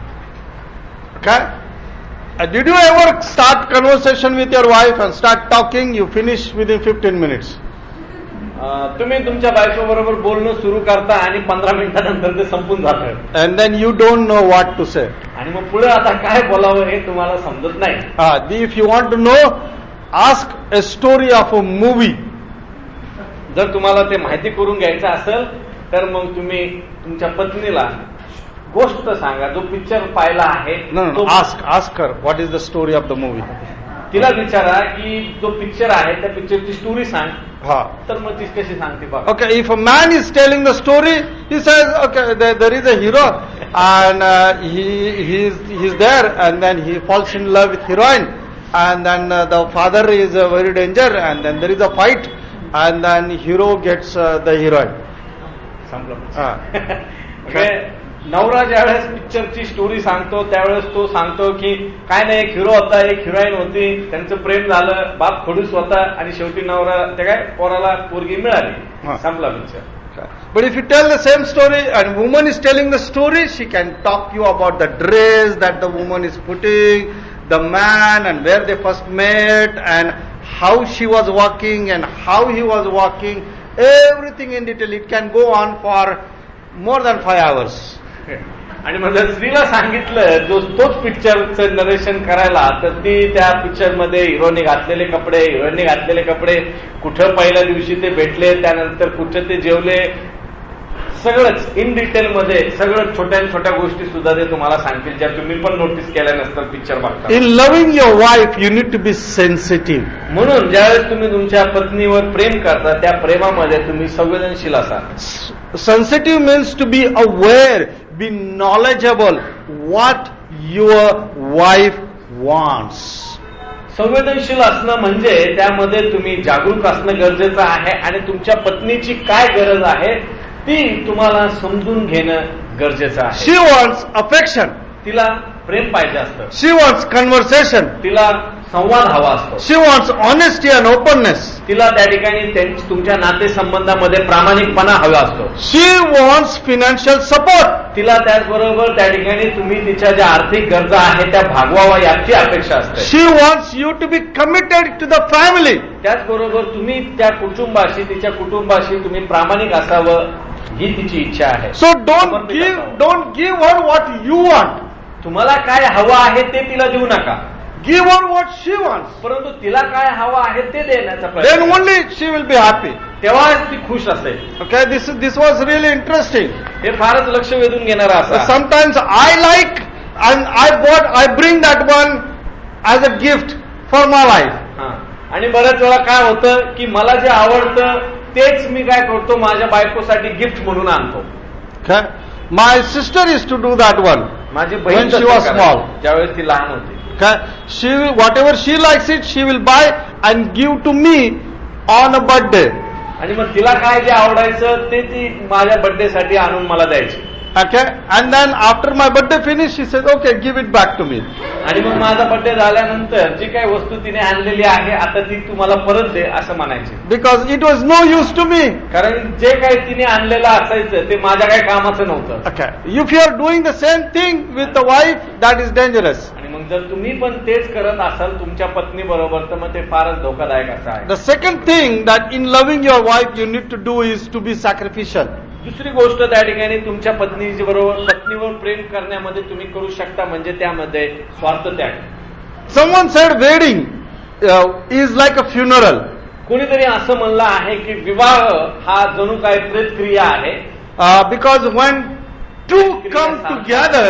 Okay? Uh, did you ever start conversation with your wife and start talking? You finish within fifteen minutes. तुम्ही तुमच्या बायको बरोबर बोलणं सुरू करता आणि पंधरा मिनिटानंतर ते संपून जातं. And then you don't know what to say. आणि मग पुढे आता काय बोलावं हे तुम्हाला समजत नाही. Uh, if you want to know, ask a story of a movie. जर तुम्हाला ते माहिती करून घ्यायचं असेल तर मग तुम्ही तुमच्या पत्नीला गोष्ट सांगा, जो पिक्चर पाहिला आहे. No, no, no. Ask, ask her what is the story of the movie. तिला विचारा की जो पिक्चर आहे त्या पिक्चरची स्टोरी सांग. Ha. तर मग ती कशी सांगते बघा. Okay, if a man is telling the story, he says, okay, there, there is a hero, and uh, he he's he's there, and then he falls in love with heroine, and then uh, the father is uh, very danger, and then there is a fight, and then hero gets uh, the heroine. संपलं. okay. नवरा ज्यावेळेस पिक्चरची story सांगतो त्यावेळेस तो सांगतो की काय नाही, एक हिरो होता, एक हिरोईन होती, त्यांचं प्रेम झालं, बाप खडूस होता आणि शेवटी नवरा त्या काय पोराला पोरगी मिळाली. संपला picture. But if you tell the same story and woman is telling the story, she can talk you about the dress that the woman is putting, the man and where they first met and how she was walking and how he was walking, everything in detail. It can go on for more than five hours. आणि मग जर स्त्रीला सांगितलं जो तोच पिक्चरचं narration करायला, तर ती त्या पिक्चर मध्ये हिरोने घातलेले कपडे, हिरोईनने घातलेले कपडे, कुठं पहिल्या दिवशी ते भेटले, त्यानंतर कुठं ते जेवले, सगळंच इन डिटेल मध्ये सगळं छोट्या छोट्या गोष्टी सुद्धा ते तुम्हाला सांगतील, ज्या तुम्ही पण नोटीस केल्या नसतात पिक्चर बघता. In loving your wife you need to be sensitive. म्हणून ज्यावेळेस तुम्ही तुमच्या पत्नीवर प्रेम करता त्या प्रेमामध्ये तुम्ही संवेदनशील असाल. Sensitive means to be aware, be knowledgeable what your wife wants. संवेदनशील असणं म्हणजे त्यामध्ये तुम्ही जागरूक असणं गरजेचं आहे आणि तुमच्या पत्नीची काय गरज आहे ती तुम्हाला समजून घेणं गरजेचं आहे. She wants affection. तिला प्रेम पाहिजे असतं. She wants conversation. तिला संवाद हवा असतो. She wants honesty and openness. तिला त्या ठिकाणी तुमच्या नातेसंबंधामध्ये प्रामाणिकपणा हवा असतो. She wants financial support. तिला त्याचबरोबर त्या ठिकाणी तुम्ही तिच्या ज्या आर्थिक गरजा आहेत त्या भागवावा याची अपेक्षा असते. She wants you to be committed to the family. त्याचबरोबर तुम्ही त्या कुटुंबाशी, तिच्या कुटुंबाशी तुम्ही प्रामाणिक असावं ही तिची इच्छा आहे. So don't give, don't give her what you want. तुम्हाला काय हवं आहे ते तिला देऊ नका. Give her what she wants. परंतु तिला काय हवं आहे ते देण्याचा प्रयत्न. Then only she will be happy. तेव्हा ती खुश असेल. Okay, this this was really interesting. हे फारच लक्ष वेधून घेणारं असं. Sometimes I like and I bought, I bring that one as a gift for my wife. हा. आणि बऱ्याच वेळा काय होतं की मला जे आवडतं तेच मी काय करतो माझ्या बायकोसाठी गिफ्ट म्हणून आणतो. Okay? My sister used to do that one. माझी बहीण she was small. ज्यावेळेस ती लहान होती. Okay? She will, whatever she likes it, she will buy and give to me on a birthday. आणि मग तिला काय जे आवडायचं ते ती माझ्या बर्थडे साठी आणून मला द्यायची. Okay? And then after my birthday finish, she says, okay, give it back to me. आणि मग माझा बर्थडे झाल्यानंतर जी काही वस्तू तिने आणलेली आहे आता ती तुम्हाला परत दे असं म्हणायची. Because it was no use to me. कारण जे काही तिने आणलेलं असायचं ते माझ्या काही कामाचं नव्हतं. Okay. If you are doing the same thing with the wife, that is dangerous. आणि मग जर तुम्ही पण तेच करत असाल तुमच्या पत्नी बरोबर तर मग ते फारच धोकादायक असं आहे. The second thing that in loving your wife you need to do is to be sacrificial. दुसरी गोष्ट त्या ठिकाणी तुमच्या पत्नी बरोबर पत्नीवर प्रेम करण्यामध्ये तुम्ही करू शकता म्हणजे त्यामध्ये स्वार्थ त्याग. Someone said wedding uh, is like a funeral. कोणीतरी असं म्हणलं आहे की विवाह हा जणू काय प्रेतक्रिया आहे. Uh, because when two come together,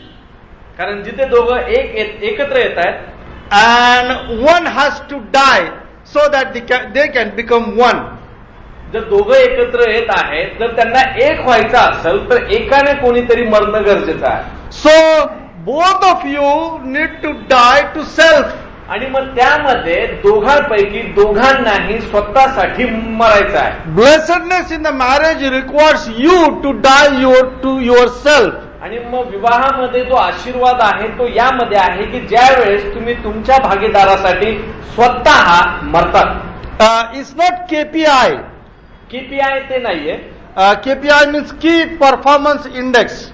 कारण जिथे दोघं एक एकत्र येत आहेत and one has to die so that they can, they can become one. जर दोघं एकत्र येत आहेत जर त्यांना एक व्हायचं असेल तर एकाने कोणीतरी मरणं गरजेचं आहे. So both of you need to die to self. आणि मग त्यामध्ये दोघांपैकी दोघांनाही स्वतःसाठी मरायचं आहे. Blessedness in the marriage requires you to die your to yourself. आणि मग विवाहामध्ये जो आशीर्वाद आहे तो यामध्ये आहे की ज्या वेळेस तुम्ही तुमच्या भागीदारासाठी स्वतः मरतात. Uh, it's not K P I. KPI ते नाहीये. KPI means key performance index.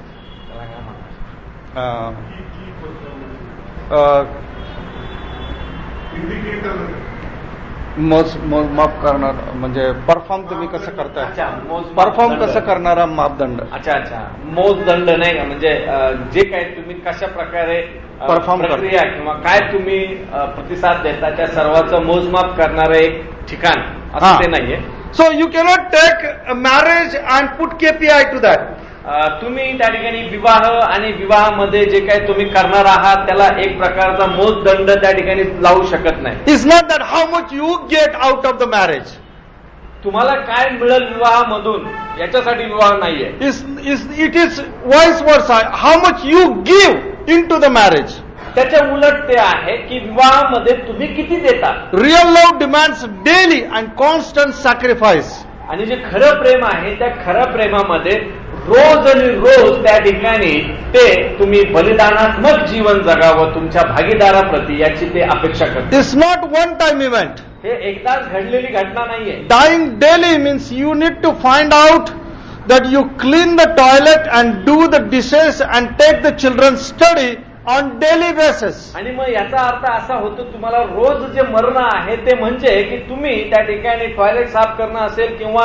मोजमाप करणार म्हणजे परफॉर्म तुम्ही कसं करताय, परफॉर्म कसं करणारा मापदंड. अच्छा अच्छा, मोजदंड नाही का, म्हणजे जे काय तुम्ही कशा प्रकारे परफॉर्म प्रक्रिया किंवा काय तुम्ही प्रतिसाद देता त्या सर्वांचं मोजमाप करणारं एक ठिकाण असं ते नाहीये. So you cannot take marriage and put KPI to that. तुम्ही त्या ठिकाणी विवाह आणि विवाहामध्ये जे काही तुम्ही करणार आहात त्याला एक प्रकारचा मोजदंड त्या ठिकाणी लावू शकत नाही. It's not that how much you get out of the marriage. तुम्हाला काय मिळेल विवाहामधून याच्यासाठी विवाह नाहीये. It is vice versa, how much you give in to the marriage. त्याच्या उलट ते आहे की विवाहामध्ये तुम्ही किती देता. Real love demands daily and constant sacrifice. आणि जे खरं प्रेम आहे त्या खऱ्या प्रेमामध्ये रोज आणि रोज त्या ठिकाणी ते तुम्ही बलिदानात्मक जीवन जगावं तुमच्या भागीदाराप्रती याची ते अपेक्षा करतात. It's not one time event. हे एकदाच घडलेली घटना नाहीये. Dying daily means you need to find out that you clean the toilet and do the dishes and take the children's study on daily basis. आणि मग याचा अर्थ असा होतो तुम्हाला रोज जे मरण आहे ते म्हणजे की तुम्ही त्या ठिकाणी टॉयलेट साफ करणं असेल किंवा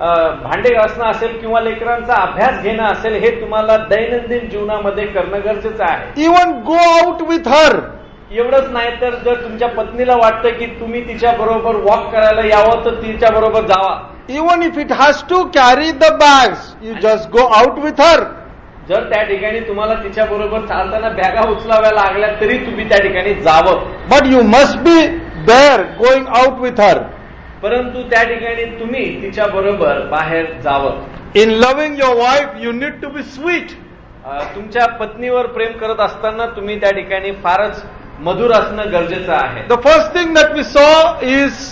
भांडे घासणं असेल किंवा लेकरांचा अभ्यास घेणं असेल हे तुम्हाला दैनंदिन जीवनामध्ये करणं गरजेचं आहे. Even go out with her. एवढंच नाही तर जर तुमच्या पत्नीला वाटतं की तुम्ही तिच्या बरोबर वॉक करायला यावं तर तिच्या बरोबर जावा. Even if it has to carry the bags, you just go out with her. जर त्या ठिकाणी तुम्हाला तिच्या बरोबर चालताना बॅगा उचलाव्या लागल्या तरी तुम्ही त्या ठिकाणी जावं. But you must be there going out with her. परंतु त्या ठिकाणी तुम्ही तिच्या बरोबर बाहेर जावं. In loving your wife, you need to be sweet. तुमच्या पत्नीवर प्रेम करत असताना तुम्ही त्या ठिकाणी फारच मधुर असणं गरजेचं आहे. The first thing that we saw is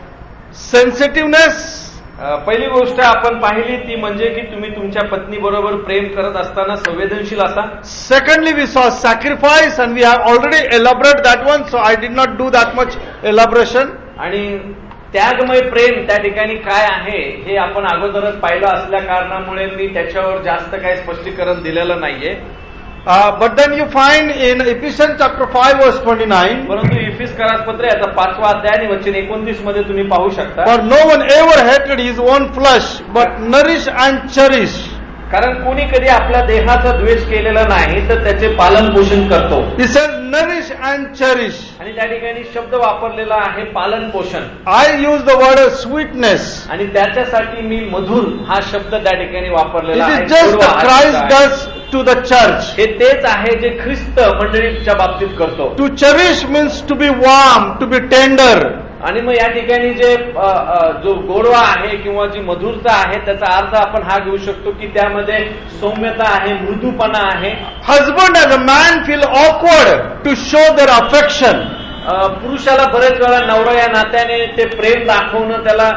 sensitiveness. पहिली गोष्ट आपण पाहिली ती म्हणजे की तुम्ही तुमच्या पत्नी बरोबर प्रेम करत असताना संवेदनशील असा. Secondly, we saw sacrifice and we have already elaborated that one, so I did not do that much elaboration. आणि त्यागमय प्रेम त्या ठिकाणी काय आहे हे आपण अगोदरच पाहिलं असल्या कारणामुळे मी त्याच्यावर जास्त काही स्पष्टीकरण दिलेलं नाहीये. Uh, but then you find in Ephesians chapter five verse twenty-nine. परंतु इफिसकारास पत्र याचा पाचवा अध्याय आणि वचन एकोणतीस मध्ये तुम्ही पाहू शकता. For no one ever hated his own flesh, but nourish and cherish. कारण कोणी कधी आपल्या देहाचा द्वेष केलेला नाही तर त्याचे पालन पोषण करतो. He says nourish and cherish. आणि त्या ठिकाणी शब्द वापरलेला आहे पालन पोषण. I use the word sweetness. आणि त्याच्यासाठी मी मधुर हा शब्द त्या ठिकाणी वापरलेला आहे. It is just what Christ does to the church. हे तेच आहे जे ख्रिस्त मंडळीच्या बाबतीत करतो. To cherish means to be warm, to be tender. आणि मग या ठिकाणी जे जो गोडवा आहे किंवा जी मधुरता आहे त्याचा अर्थ आपण हा घेऊ शकतो की त्यामध्ये सौम्यता आहे, मृदूपणा आहे. Husband as a man feel awkward to show their affection. पुरुषाला बरेच वेळा नवरा या नात्याने ते प्रेम दाखवणं त्याला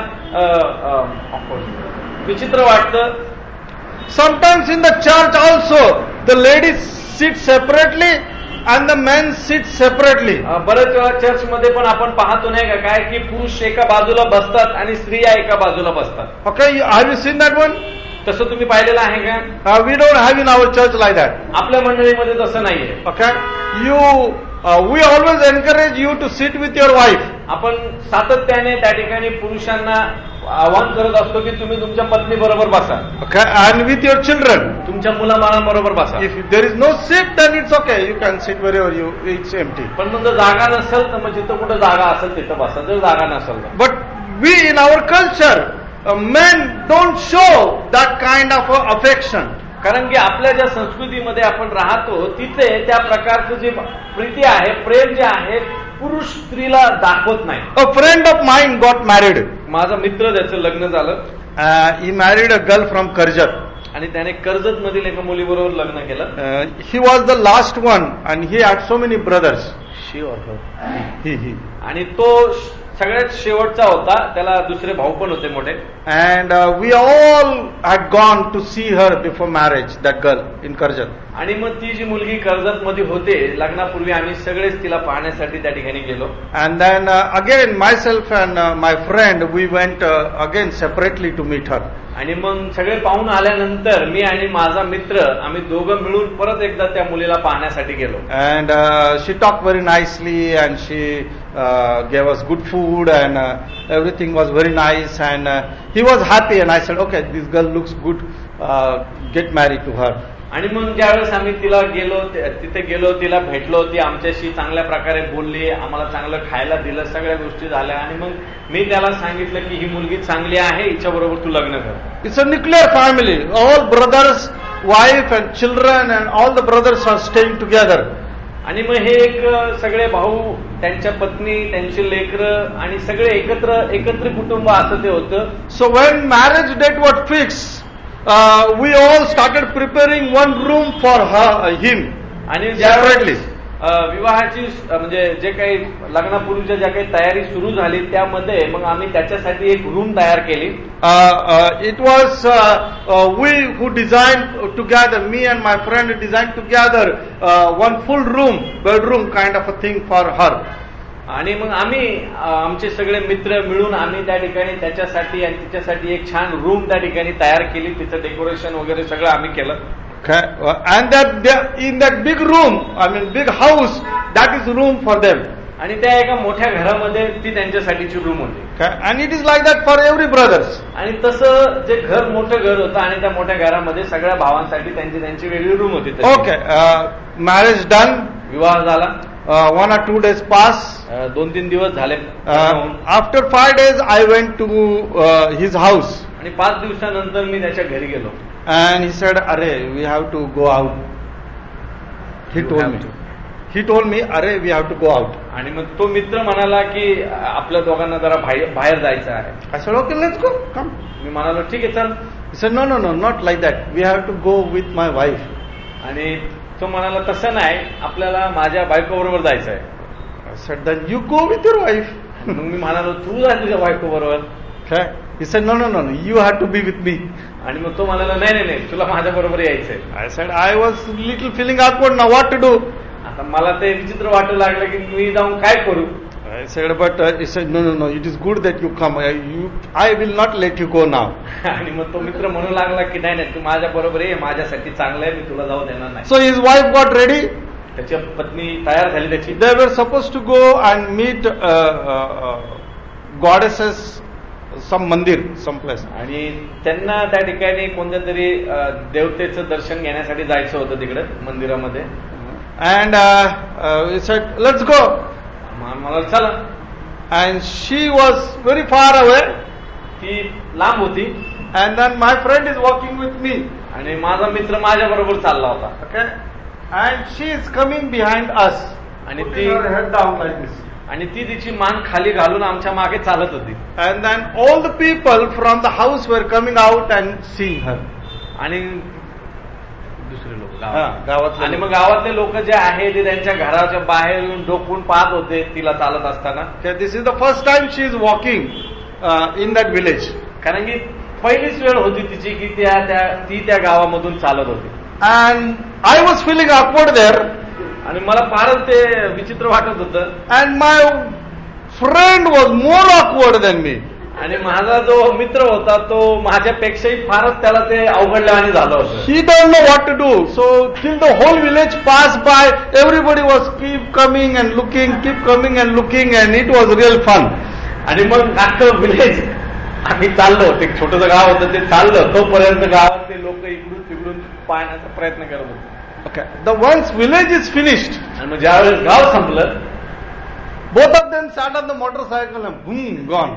विचित्र वाटतं. Sometimes in the church also the ladies sit separately and the men sit separately. बरेच वेळा चर्च मध्ये पण आपण पाहतो नाही का काय की पुरुष एका बाजूला बसतात आणि स्त्रिया एका बाजूला बसतात. Okay, have you seen that one? तसं तुम्ही पाहिलेलं आहे का? Uh, we don't have in our church like that. आपल्या मंडळीमध्ये तसं नाहीये. Okay, you uh, we always encourage you to sit with your wife. आपण सातत्याने त्या ठिकाणी पुरुषांना आवाहन करत असतो की तुम्ही तुमच्या पत्नी बरोबर बसा. Okay, and with your children. तुमच्या मुलाबाळांबरोबर बसा. If there is no seat, then it's okay. You can sit wherever you. It's empty. पण मग जर जागा नसेल तर मग जिथं कुठं जागा असेल तिथं बसा. जर जागा नसेल तर. But we in our culture, uh, men don't show that kind of uh, affection. कारण की आपल्या ज्या संस्कृतीमध्ये आपण राहतो तिथे त्या प्रकारचं जे प्रीती आहे, प्रेम जे आहे पुरुष स्त्रीला दाखवत नाही. A friend of mine got married. माझा मित्र त्याचं लग्न झालं. Uh, he married a girl from Karjat. आणि त्याने कर्जत मधील एका मुलीबरोबर लग्न केलं. Uh, he was the last one and he had so many brothers. She or her? He, he. आणि तो सगळ्यात शेवटचा होता, त्याला दुसरे भाऊ पण होते मोठे. And uh, we all had gone to see her before marriage, that girl in Karjat. आणि मग ती जी मुलगी कर्जत मध्ये होते लग्नापूर्वी आम्ही सगळेच तिला पाहण्यासाठी त्या ठिकाणी गेलो. And then uh, again myself and uh, my friend we went uh, again separately to meet her. आणि मग सगळे पाहून आल्यानंतर मी आणि माझा मित्र आम्ही दोघं मिळून परत एकदा त्या मुलीला पाहण्यासाठी गेलो. And uh, she talked very nicely and she uh, gave us good food and uh, everything was very nice and uh, he was happy and I said okay this girl looks good, uh, get married to her. आणि मग ज्यावेळेस आम्ही तिला गेलो तिथे गेलो तिला भेटलो, ती आमच्याशी चांगल्या प्रकारे बोलली, आम्हाला चांगलं खायला दिलं, सगळ्या गोष्टी झाल्या. आणि मग मी त्याला सांगितलं की ही मुलगी चांगली आहे, हिच्या बरोबर तू लग्न कर. It's a nuclear family, all brothers, wife and children and all the brothers are staying together. आणि मग हे एक सगळे भाऊ, त्यांच्या पत्नी, त्यांची लेकरं आणि सगळे एकत्र एकत्र कुटुंब असं ते होतं. So when marriage date was fixed, Uh, we all started preparing one room for her, uh, him. आणि separately. विवाहाची म्हणजे जे काही लग्नापूर्वीच्या ज्या काही तयारी सुरू झाली त्यामध्ये मग आम्ही त्याच्यासाठी एक रूम तयार केली. It was we who design together, मी and my friend design together one full room, bedroom kind of a thing for her. आणि मग आम्ही आमचे सगळे मित्र मिळून आम्ही त्या ठिकाणी त्याच्यासाठी आणि तिच्यासाठी एक छान रूम त्या ठिकाणी तयार केली, तिचं डेकोरेशन वगैरे सगळं आम्ही केलं. And that in that big room, I mean big house, that is room for them. आणि त्या एका मोठ्या घरामध्ये ती त्यांच्यासाठीची रूम होती. And it is like that for every brothers. आणि तसं जे घर मोठं घर होतं आणि त्या मोठ्या घरामध्ये सगळ्या भावांसाठी त्यांची त्यांची वेगळी रूम होती. ओके, मॅरेज डन, विवाह झाला. One or two days pass, दोन तीन दिवस झाले. After five days I went to his house. आणि पाच दिवसानंतर मी त्याच्या घरी गेलो. अँड ही सेड अरे we have to go out. He told me he told me अरे we have to go out. आणि मग तो मित्र म्हणाला की आपल्या दोघांना जरा बाहेर जायचं आहे. I said okay let's go come. मी म्हणालो ठीक आहे चल. He said no no no not like that, we have to go with my wife. आणि तो म्हणाला तसं नाही, आपल्याला माझ्या बायको बरोबर जायचं आहे. I said then you go with your wife. मग मी म्हणालो तू जा तुझ्या बायको बरोबर. Okay. He said no no no no you have to be with me. आणि मग तो म्हणाला नाही नाही नाही तुला माझ्या बरोबर यायचंय. I said I was little feeling awkward now what to do. आता मला ते विचित्र वाटू लागलं की मी जाऊन काय करू. I said but uh, he said no no no it is good that you come. I, you I will not let you go now. आणि मग तो मित्र म्हणू लागला की नाही नाही तू माझ्या बरोबर ये, माझ्यासाठी चांगलं आहे, मी तुला जाऊ देणार नाही. So his wife got ready. त्याची पत्नी तयार झाली त्याची. They were supposed to go and meet uh, uh, uh, goddesses some मंदिर some place. आणि त्यांना त्या ठिकाणी कोणत्या तरी देवतेचं दर्शन घेण्यासाठी जायचं होतं तिकडे मंदिरामध्ये. And uh, uh, he said let's go. मला चला. And she was very far away. ती लांब होती. And then my friend is walking with me. आणि माझा मित्र माझ्या बरोबर चालला होता. Okay. And she is coming behind us. आणि ती head down like this. आणि ती तिची मान खाली घालून आमच्या मागे चालत होती. And then all the people from the house were coming out and seeing her. आणि दुसरे लोक गावात. आणि मग गावातले लोक जे आहे ते त्यांच्या घराच्या बाहेर येऊन डोकून पाहत होते तिला चालत असताना. This is the first time she is walking in that village. कारण की पहिलीच वेळ होती तिची की त्या त्या ती त्या गावामधून चालत होती. And I was feeling awkward there. आणि मला फारच ते विचित्र वाटत होतं. And my friend was more awkward than me. आणि माझा जो मित्र होता तो माझ्यापेक्षाही फारच त्याला ते अवघडल्याने झालं होतं. He don't know what to do. So till the whole village pass by everybody was keep coming and looking keep coming and looking and it was real fun. आणि मग अख्खं विलेज आम्ही चाललो, ते छोटंसं गाव होतं ते चाललं तोपर्यंत गावात ते लोक इकडून तिकडून पाहण्याचा प्रयत्न करत होते. Okay. The once village is finished. आणि मग ज्यावेळेस गाव संपलं both of them sat on the motorcycle and boom gone.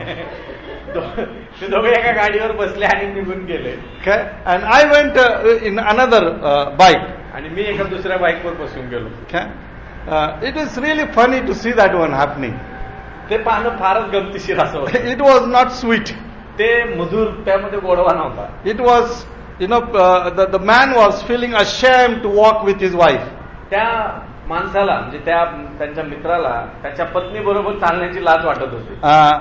ते दोघे एका गाडीवर बसले आणि निघून गेले. Okay. And I went uh, in another uh, bike. आणि मी एका दुसऱ्या बाईकवर बसून गेलो. Okay. Uh, it is really funny to see that one happening. ते पाहणं फारच गमतीशीर असं होतं. It was not sweet. ते मधुर, त्यामध्ये गोडवा नव्हता. It was, you know, uh, the, the man was feeling ashamed to walk with his wife. त्या माणसाला म्हणजे त्या त्यांच्या मित्राला त्याच्या पत्नी बरोबर चालण्याची लाज वाटत होती.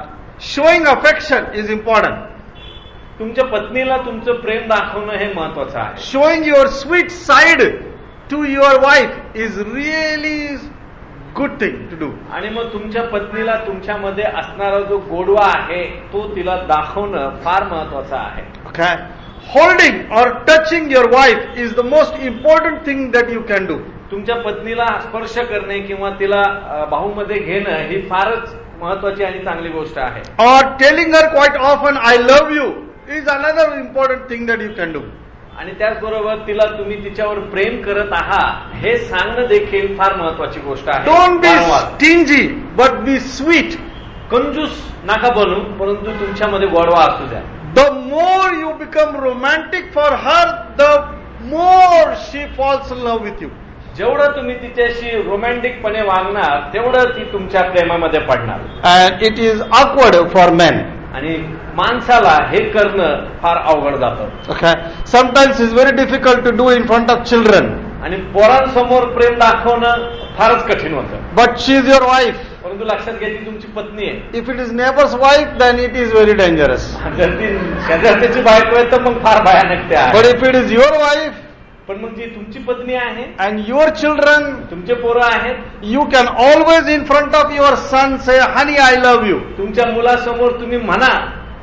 Showing affection is important. तुमच्या पत्नीला तुमचं प्रेम दाखवणं हे महत्वाचं आहे. Showing your sweet side to your wife is really good thing to do. आणि मग तुमच्या पत्नीला तुमच्यामध्ये असणारा जो गोडवा आहे तो तिला दाखवणं फार महत्वाचं आहे. Okay. Holding or touching your wife is the most important thing that you can do. तुमच्या पत्नीला स्पर्श करणे किंवा तिला बाहूमध्ये घेणं ही फारच महत्वाची आणि चांगली गोष्ट आहे. Or telling her quite often I love you is another important thing that you can do. आणि त्याचबरोबर तिला तुम्ही तिच्यावर प्रेम करत आहात हे सांगणं देखील फार महत्वाची गोष्ट आहे. Don't be stingy but be sweet. कंजूस नका बनू परंतु तुमच्यामध्ये गोडवा असू द्या. The more you become romantic for her, the more she falls in love with you. जेवढं तुम्ही तिच्याशी रोमॅन्टिकपणे वागणार तेवढं ती तुमच्या प्रेमामध्ये पडणार. And it is awkward for men. आणि माणसाला हे करणं फार अवघड जातं. Okay. Sometimes it's very difficult to do in front of children. आणि पोरांसमोर प्रेम दाखवणं फारच कठीण होतं. But she is your wife. परंतु लक्षात घ्या ती तुमची पत्नी आहे. If it is neighbor's wife, then it is very dangerous. जर ती शेजारची बायको आहे तर मग फार भयानक ते आहे. But if it is your wife, पण मग जी तुमची पत्नी आहे and your children, तुमचे पोरं आहेत, you can always in front of your son say, honey, I love you. तुमच्या मुलासमोर तुम्ही म्हणा,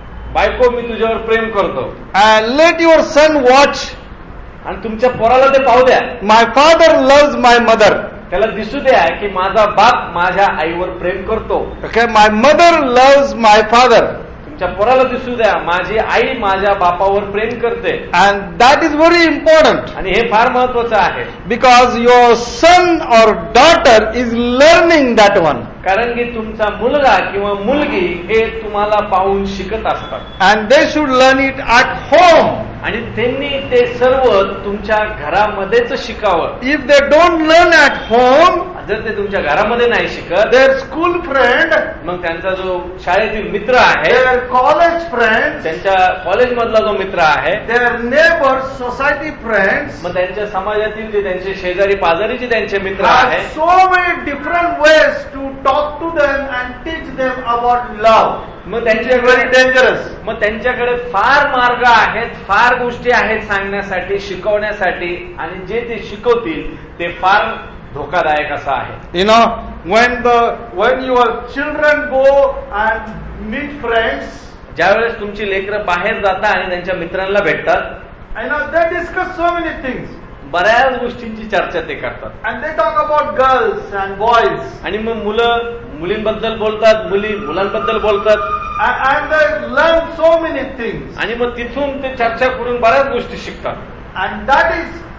बायको मी तुझ्यावर प्रेम करतो. And let your son watch. आणि तुमच्या पोराला ते पाहू द्या. My father loves my mother. त्याला दिसू द्या की माझा बाप माझ्या आईवर प्रेम करतो. Okay, my mother loves my father. तुमच्या पोराला दिसू द्या माझी आई माझ्या बापावर प्रेम करते. And that is very important. आणि हे फार महत्वाचं आहे. Because your son or daughter is learning that one. कारण की तुमचा मुलगा किंवा मुलगी हे तुम्हाला पाहून शिकत असतात. And they should learn it at home. आणि त्यांनी ते सर्व तुमच्या घरामध्येच शिकावं. If they don't learn at home, जर ते तुमच्या घरामध्ये नाही शिकत, their school friend, मग त्यांचा जो शाळेतील मित्र आहे, their college friends, त्यांच्या कॉलेजमधला जो मित्र आहे, their neighbors, society friends, मग त्यांच्या समाजातील जे त्यांचे शेजारी पाजारीचे त्यांचे मित्र आहेत, so many different ways to talk to them and teach them about love. मग त्यांच्याकडे डेंजरस मग त्यांच्याकडे फार मार्ग आहेत, फार गोष्टी आहेत सांगण्यासाठी, शिकवण्यासाठी, आणि जे ते शिकवतील ते फार धोकादायक असं आहे. You know, when the when your children go and meet friends, ज्यावेळेस तुमची लेकरं बाहेर जातात आणि त्यांच्या मित्रांना भेटतात, I know they discuss so many things. बऱ्याच गोष्टींची चर्चा ते करतात. And they talk about girls and boys. आणि मग मुलं मुलींबद्दल बोलतात, मुली मुलांबद्दल बोलतात. And they learn so many things. आणि मग तिथून ते चर्चा करून बऱ्याच गोष्टी शिकतात. And that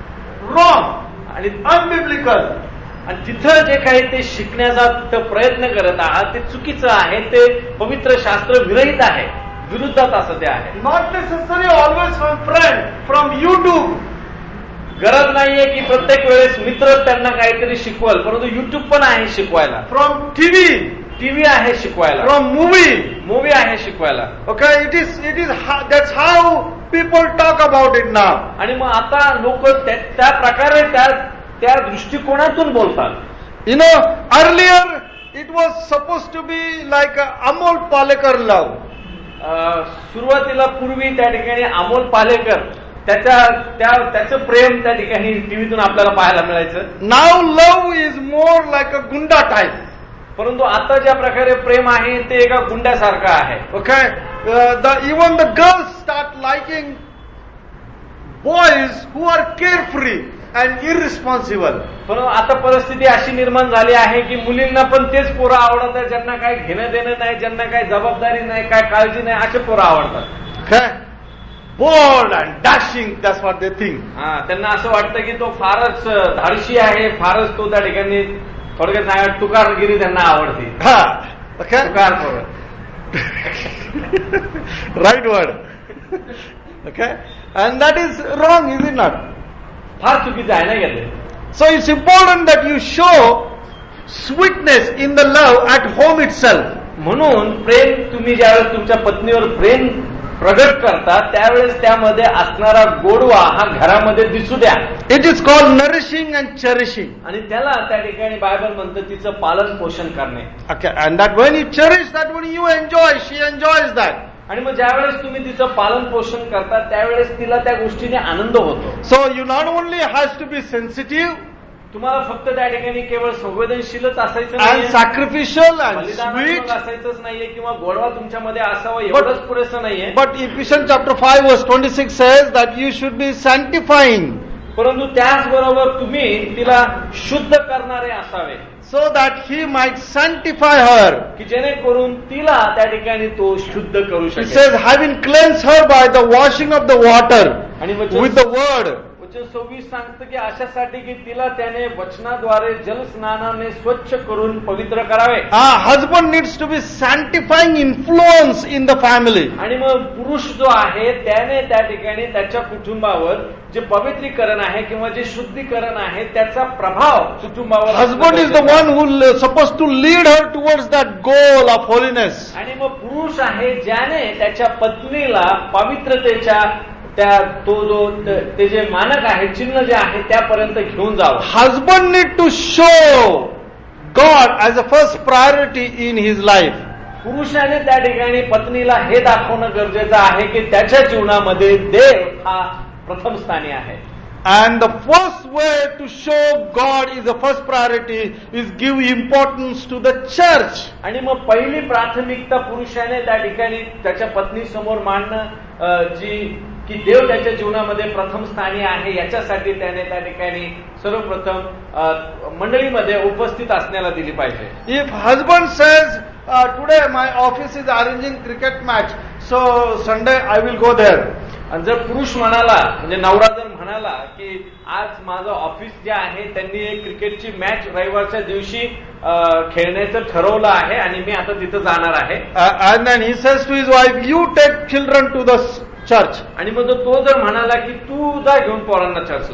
is wrong आणि unbiblical. आणि तिथं जे काही ते शिकण्याचा प्रयत्न करत आहात ते चुकीचं आहे, ते पवित्र शास्त्र विरहित आहे, विरुद्धात असं ते आहे. Not necessarily always from friend, from YouTube. गरज नाहीये की प्रत्येक वेळेस मित्र त्यांना काहीतरी शिकवाल, परंतु युट्यूब पण आहे शिकवायला. फ्रॉम टीव्ही टीव्ही आहे शिकवायला. फ्रॉम मूवी मूवी आहे शिकवायला. Okay, it is it is that's how people talk about it now. आणि मग आता लोक त्या प्रकारे त्या त्या दृष्टिकोनातून बोलतात. You know, earlier it was suppose to be like Amol Palekar love. सुरुवातीला पूर्वी त्या ठिकाणी अमोल पालेकर त्याच्या त्या त्याचं प्रेम त्या ठिकाणी टीव्हीतून आपल्याला पाहायला मिळायचं. नाव लव इज मोर लाईक अ गुंडा टाईप. परंतु आता ज्या प्रकारे प्रेम आहे ते एका गुंड्यासारखं आहे. Okay, the even the girls start liking boys who are carefree and irresponsible. पण आता परिस्थिती अशी निर्माण झाली आहे की मुलींना पण तेच पोरं आवडत आहे ज्यांना काही घेणं देणं नाही, ज्यांना काही जबाबदारी नाही, काय काळजी नाही, असे पोरं आवडतात. Okay, bold and dashing, that's what they think. हा, त्यांना असं वाटतं की तो फारच धाडशी आहे, फारच तो त्या ठिकाणी थोडक्यात सांगा तुकारगिरी त्यांना आवडते. हा, ओके, तुकार पोरं. Right word. Okay, and that is wrong, is it not? फार चुकीचं आहे ना गेले. So it's important that you show sweetness in the love at home itself. म्हणून प्रेम तुम्ही ज्यावेळेस तुमच्या पत्नीवर प्रेम प्रगट करता त्यावेळेस त्यामध्ये असणारा गोडवा हा घरामध्ये दिसू द्या. It is called nourishing and cherishing. आणि त्याला त्या ठिकाणी बायबल म्हणतं तिचं पालन पोषण करणे. Okay, and that when you cherish that, when you enjoy, she enjoys that. आणि मग ज्यावेळेस तुम्ही तिचं पालन पोषण करता त्यावेळेस तिला त्या गोष्टीने आनंद होतो. So you not only has to be sensitive, तुम्हाला फक्त त्या ठिकाणी केवळ संवेदनशीलच असायचं and नाहीये, sacrificial and बलिदानात्मक sweet, असायचंच नाहीये किंवा गोडवा तुमच्यामध्ये असावा एवढंच पुरेसं नाहीये. but Ephesians chapter five verse twenty-six says that you should be sanctifying, परंतु त्याचबरोबर तुम्ही तिला शुद्ध करणारे असावे, so that he might sanctify her. की जेणेकरून तिला त्या ठिकाणी तो शुद्ध करू It शकेल. says, having cleansed her by the washing of the water आणि with the word. वचन सव्वीस सांगतं की अशासाठी की तिला त्याने वचनाद्वारे जलस्नानाने स्वच्छ करून पवित्र करावे. A husband needs to be sanctifying influence in the family. आणि मग पुरुष जो आहे त्याने त्या ठिकाणी त्याच्या कुटुंबावर जे पवित्रीकरण आहे किंवा जे शुद्धीकरण आहे त्याचा प्रभाव कुटुंबावर. Husband is the one who is supposed to lead her towards that goal of holiness. आणि मग पुरुष आहे ज्याने त्याच्या पत्नीला पवित्रतेच्या त्या तो जो ते जे मानक आहे चिन्ह जे आहे त्यापर्यंत घेऊन जावं. Husband need to show God as a first priority in his life. पुरुषाने त्या ठिकाणी पत्नीला हे दाखवणं गरजेचं आहे की त्याच्या जीवनामध्ये देव हा प्रथम स्थानी आहे. And the first way to show God is the first priority is give importance to the church. आणि मग पहिली प्राथमिकता पुरुषाने त्या ठिकाणी त्याच्या पत्नी समोर मांडणं जी की देव त्याच्या जीवनामध्ये प्रथम स्थानी आहे याच्यासाठी त्याने त्या ठिकाणी सर्वप्रथम मंडळीमध्ये उपस्थित असण्याला दिली पाहिजे. If husband says uh, today my office is arranging cricket match, so Sunday I will go there. आणि जर पुरुष म्हणाला म्हणजे नवरा जर म्हणाला की आज माझं ऑफिस जे आहे त्यांनी एक क्रिकेटची मॅच रविवारच्या दिवशी खेळण्याचं ठरवलं आहे आणि मी आता तिथं जाणार आहे. And then he says to his wife, you take children to the church. आणि मग तो जर म्हणाला की तू जा घेऊन पोरांना चर्चला.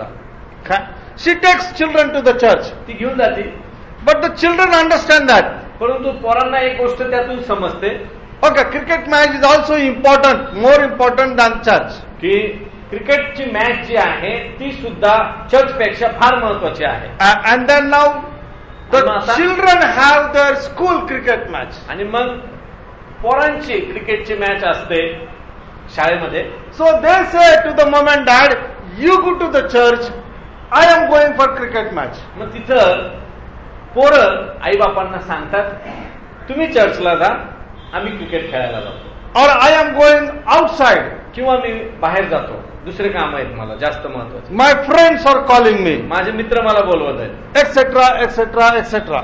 She takes children to the church. ती घेऊन जाते. But the children understand that. परंतु पोरांना एक गोष्ट त्यातून समजते. Okay, cricket match is also important, more important than church. की क्रिकेटची मॅच जी आहे ती सुद्धा चर्च पेक्षा फार महत्वाची आहे. And then now the children have their school cricket match. आणि मग पोरांची क्रिकेटची मॅच असते शाळेमध्ये. So they say to the mom and dad, you go to the church, I am going for cricket match. मग तिथं पोरं आई बापांना सांगतात तुम्ही चर्चला जा, आम्ही क्रिकेट खेळायला जातो. Or I am going outside. किंवा मी बाहेर जातो, दुसरे काम आहेत मला जास्त महत्वाचे. My friends are calling me. माझे मित्र मला बोलवत आहेत. Etc. Etc. Etc.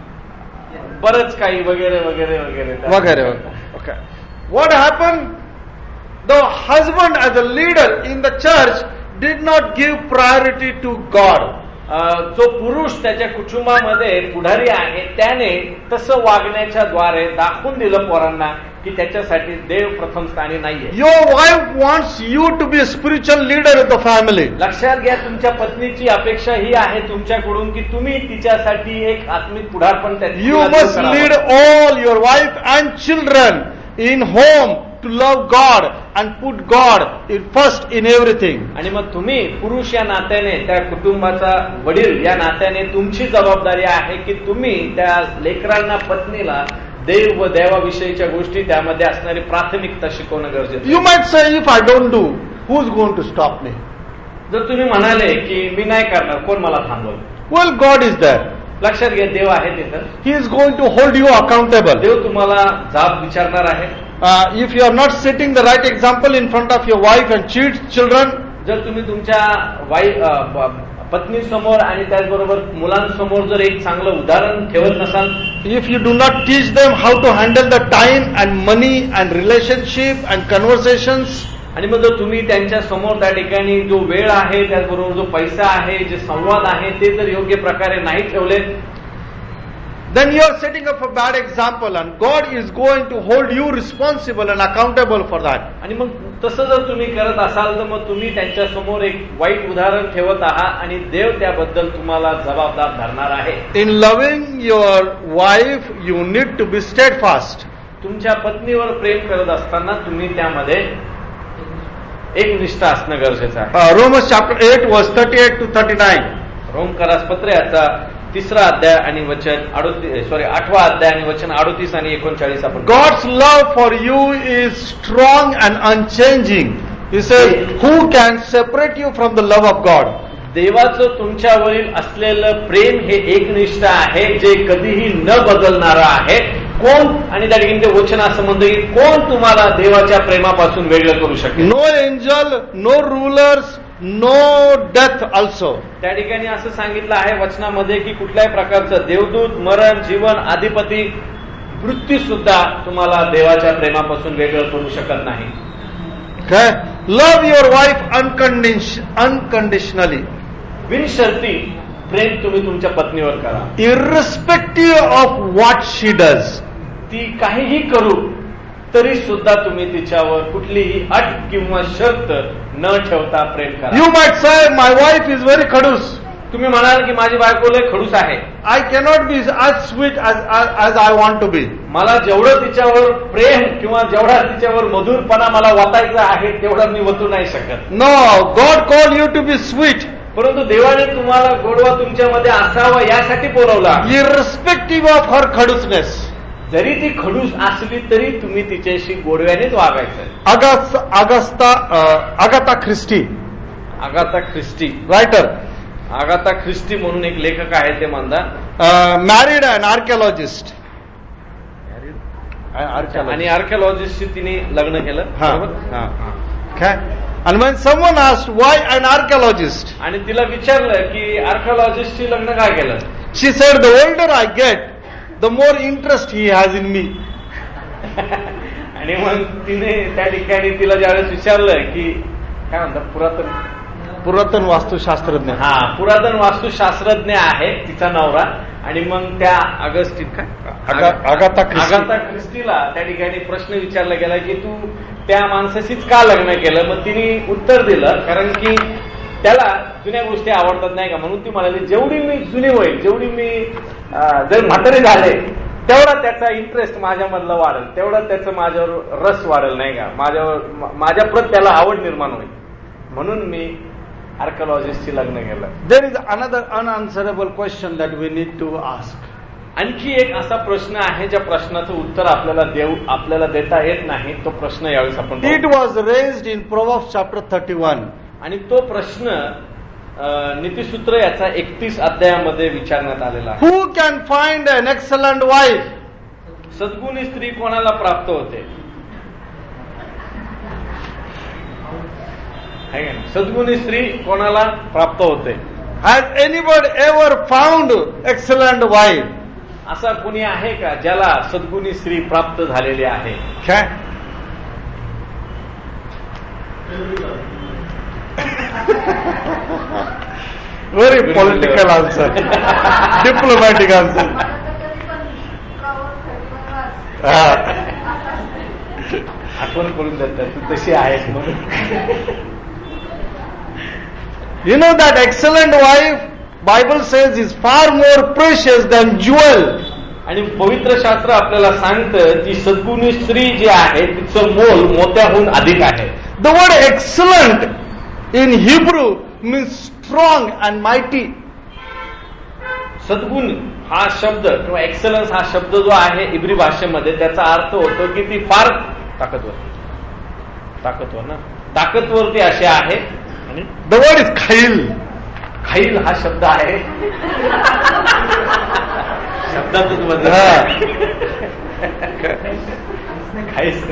बरंच काही वगैरे वगैरे वगैरे वगैरे. Okay. What happened? The husband as a leader in the church did not give priority to God. जो पुरुष त्याच्या कुटुंबामध्ये पुढारी आहे त्याने तसं वागण्याच्या द्वारे दाखवून दिलं पोरांना की त्याच्यासाठी देव प्रथम स्थानी नाहीये. Your wife wants you to be a spiritual leader of the family. लक्षात घ्या तुमच्या पत्नीची अपेक्षा ही आहे तुमच्याकडून की तुम्ही तिच्यासाठी एक आत्मिक पुढारपण त्याची. You must lead all your wife and children in home to love God and put God in first in everything. आणि मग तुम्ही पुरुष या नात्याने त्या कुटुंबाचा वडील या नात्याने तुमची जबाबदारी आहे की तुम्ही त्या लेकरांना पत्नीला देव व देवाविषयीच्या गोष्टी त्यामध्ये असणारी प्राथमिकता शिकवणं गरजेचं. You might say if I don't do, who is going to stop me? जर तुम्ही म्हणाले की मी नाही करणार कोण मला थांबवल. Well, God is there. लक्षात घ्या देव आहे तिथं. He is going to hold you accountable. देव तुम्हाला जाब विचारणार आहे. Uh, if you are not setting the right example in front of your wife and cheat children, जर तुम्ही तुमच्या वाईफ पत्नी समोर आणि त्याचबरोबर मुलांसमोर जर एक चांगलं उदाहरण ठेवत नसाल, if you do not teach them how to handle the time and money and relationship and conversations, आणि मग जर तुम्ही त्यांच्या समोर त्या ठिकाणी जो वेळ आहे त्याचबरोबर जो पैसा आहे जे संवाद आहे ते जर योग्य प्रकारे नाही ठेवले, then you are setting up a bad example and God is going to hold you responsible and accountable for that. आणि मग तसं जर तुम्ही करत असाल तर मग तुम्ही त्यांच्या समोर एक वाईट उदाहरण ठेवत आहात आणि देव त्याबद्दल तुम्हाला जबाबदार धरणार आहे. In loving your wife, you need to be steadfast. तुमच्या पत्नीवर प्रेम करत असताना तुम्ही त्यामध्ये एक निष्ठा असणं गरजेचं आहे. Uh, Romans chapter eight verse thirty-eight to thirty-nine. रोमकरासपत्र याचा तिसरा अध्याय आणि वचन अडोतीस सॉरी आठवा अध्याय आणि वचन अडोतीस आणि एकोणचाळीस आपण. God's love for you is strong and unchanging. He says, who can separate you from the love of God? देवाचं तुमच्यावरील असलेलं प्रेम हे एकनिष्ठ आहे, जे कधीही न बदलणारं आहे. कोण, आणि त्या ठिकाणी ते वचन असं म्हणतं की कोण तुम्हाला देवाच्या प्रेमापासून वेगळं करू शकेल? No angel, no rulers, no death also. त्या ठिकाणी असं सांगितलं आहे वचनामध्ये की कुठल्याही प्रकारचं देवदूत, मरण, जीवन, अधिपती, मृत्यू सुद्धा तुम्हाला देवाच्या प्रेमापासून वेगळं करू शकत नाही. Okay? Love your wife unconditionally. बिनशर्ती प्रेम तुम्ही तुमच्या पत्नीवर करा. Irrespective of what she does. ती काहीही करू तरी सुद्धा तुम्ही तिच्यावर कुठलीही अट किंवा शर्त न ठेवता प्रेम करा. You might say, my wife is very खडूस. तुम्ही म्हणाल की माझी बायको लय खडूस आहे. I cannot be as sweet as, as, as I want to be. मला जेवढं तिच्यावर प्रेम किंवा जेवढा तिच्यावर मधुरपणा मला वाटायचा आहे तेवढं मी वतू नाही शकत. No, God called you to be sweet. परंतु देवाने तुम्हाला गोडवा तुमच्यामध्ये असावा यासाठी बोलवला. Irrespective of her खडूसनेस. जरी ती खडूस असली तरी तुम्ही तिच्याशी गोडव्यानेच वागायचं. अगस्त अगस्ता Agatha Christie, Agatha Christie writer, Agatha Christie म्हणून एक लेखक आहे, ते म्हणतात मॅरिड अँड आर्किओलॉजिस्ट, आणि आर्किओलॉजिस्टशी तिने लग्न केलं. And when someone asked why an archaeologist, आणि तिला विचारलं की आर्किओलॉजिस्टशी लग्न काय केलं, she said, the older I get, the more interest he has in me. आणि मग तिने त्या ठिकाणी तिला ज्यावेळेस विचारलं की काय म्हणतात पुरातन पुरातन वास्तुशास्त्रज्ञ, हा पुरातन वास्तुशास्त्रज्ञ आहे तिचा नवरा, आणि मग त्या अगस्टिन काय अगाथा अगाथा ख्रिस्टीला त्या ठिकाणी प्रश्न विचारला गेला की तू त्या माणसाशीच का लग्न केलं. मग तिने उत्तर दिलं कारण की त्याला जुन्या गोष्टी आवडतात नाही का, म्हणून ती म्हणाली जेवढी मी जुनी होईल, जेवढी मी जर म्हातारे झाले तेवढा त्याचा इंटरेस्ट माझ्यामधला वाढेल, तेवढा त्याचं माझ्यावर रस वाढेल नाही का, माझ्यावर माझ्या प्रत त्याला आवड निर्माण होईल, म्हणून मी आर्किओलॉजिस्टशी लग्न केलं. There is another unanswerable question that we need to ask. आणखी एक असा प्रश्न आहे ज्या प्रश्नाचं उत्तर आपल्याला देऊ आपल्याला देता येत नाही. तो प्रश्न यावेळेस आपण, it was raised in Proverbs chapter thirty one, आणि तो प्रश्न नीतिसूत्र याचा एकतीस अध्यायामध्ये विचारण्यात आलेला आहे. Who can find an excellent wife? सद्गुणी स्त्री कोणाला प्राप्त होते? सद्गुणी स्त्री कोणाला प्राप्त होते? Has anybody ever found excellent wife? असा कोणी आहे का ज्याला सद्गुणी स्त्री प्राप्त झालेली आहे? काय very political answer, diplomatic answer. आठवण करून देतात तू तशी आहेस म्हणून. You know that excellent wife, Bible says, is far more precious than jewel. आणि पवित्र शास्त्र आपल्याला सांगतं ती सद्गुणी स्त्री जी आहे तिचं मोल मोत्याहून अधिक आहे. The word excellent in Hebrew means strong and mighty. सद्गुण हा शब्द किंवा एक्सलन्स हा शब्द जो आहे इब्री भाषेमध्ये त्याचा अर्थ होतो की ती फार ताकदवर, ताकदवर ना ताकदवर ती अशी आहे. The word is खैल. खैल हा शब्द आहे, शब्दातच बदल. खाईस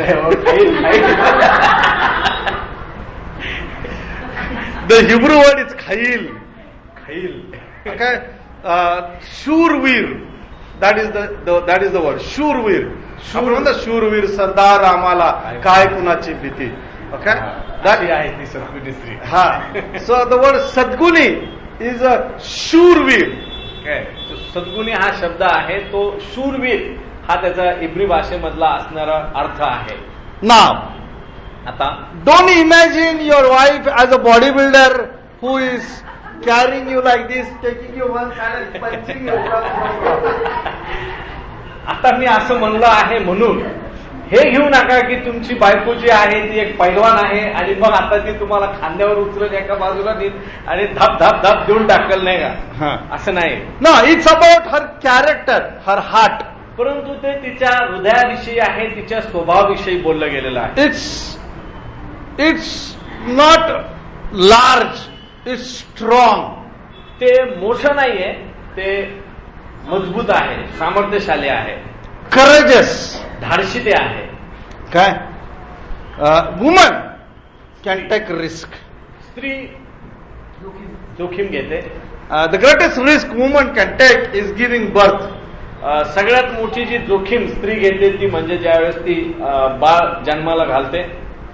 The Hebrew word is खैल. खैल. Okay, uh, शूरवीर. That is the, the that is the word. शूरवीर. आपण म्हणतो शूरवीर सरदार आम्हाला काय कुणाची भीती. Okay, that आहे ती सद्गुणी स्त्री. हा, so the word सद्गुणी is a शूरवीर. काय सद्गुणी हा शब्द आहे तो शूरवीर हा त्याचा इब्री भाषेमधला असणारा अर्थ आहे. Now, आता don't imagine your wife as a bodybuilder who is carrying you like this, taking you one side and punching you. आता मी असं म्हणलं आहे म्हणून हे घेऊ नका की तुमची बायको जी आहे ती एक पैलवान आहे आणि मग आता ती तुम्हाला खांद्यावर उचलून एका बाजूला नेईल आणि धाप धाप धाप देऊन टाकल, नाही का? असं नाही. No, it's about her character, her heart. परंतु ते तिच्या हृदयाविषयी आहे, तिच्या स्वभावाविषयी बोललं गेलेलं आहे. It's it's not large, it's strong. ते मोठं नाहीये, ते मजबूत आहे, सामर्थ्यशाली आहे, courageous, धाडशी ते आहे. काय? Woman can take risk. स्त्री जोखीम घेते. The greatest risk woman can take is giving birth. सगळ्यात मोठी जी जोखीम स्त्री घेते ती म्हणजे ज्यावेळेस ती बाळ जन्माला घालते.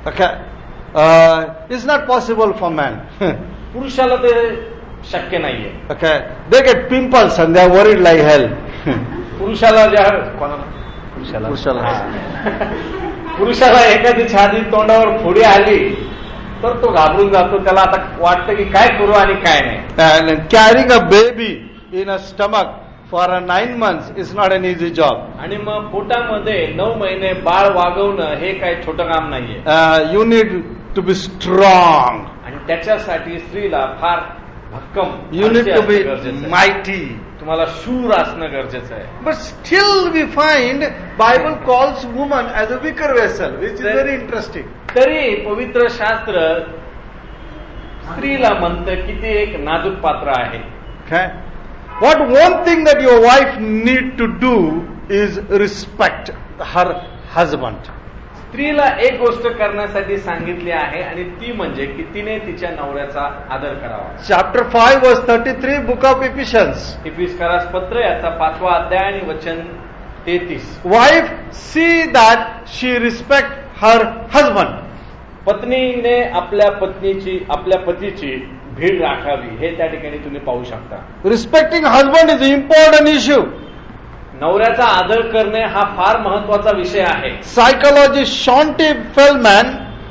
It's not possible for man. पुरुषाला ते शक्य नाहीये. Okay, they get pimples and they are worried like hell. पुरुषाला ज्या कोणाला पुरुषाला पुरुषाला पुरुषाला एखादी छाती तोंडावर फोडी आली तर तो घाबरून जातो. त्याला आता वाटतं की काय करू आणि काय नाही. Carrying a baby in a stomach for a nine months is not an easy job. आणि मग पोटामध्ये नऊ महिने बाळ वागवणं हे काही छोटं काम नाहीये. You need to be strong. आणि त्याच्यासाठी स्त्रीला फार भक्कम, you need to be mighty. तुम्हाला शूर असणं गरजेचं आहे. But still we find Bible calls woman as a weaker vessel, which is very interesting. तरी पवित्र शास्त्र स्त्रीला म्हणतं की ती एक नाजूक पात्र आहे. काय? What one thing that your wife need to do is respect her husband. स्त्रीला एक गोष्ट करण्यासाठी सांगितली आहे आणि ती म्हणजे की तिने तिच्या नवऱ्याचा आदर करावा. Chapter five verse thirty three book of Ephesians. इफिसकारास पत्र याचा पाचवा अध्याय आणि वचन तेहतीस. Wife see that she respect her husband. पत्नीने आपल्या पत्नीची आपल्या पतीची भीड राखावी हे त्या ठिकाणी तुम्ही पाहू शकता. Respecting husband is important issue. नवऱ्याचा आदर करणे हा फार महत्वाचा विषय आहे. सायकोलॉजिस्ट शॉन्टी फेलमॅन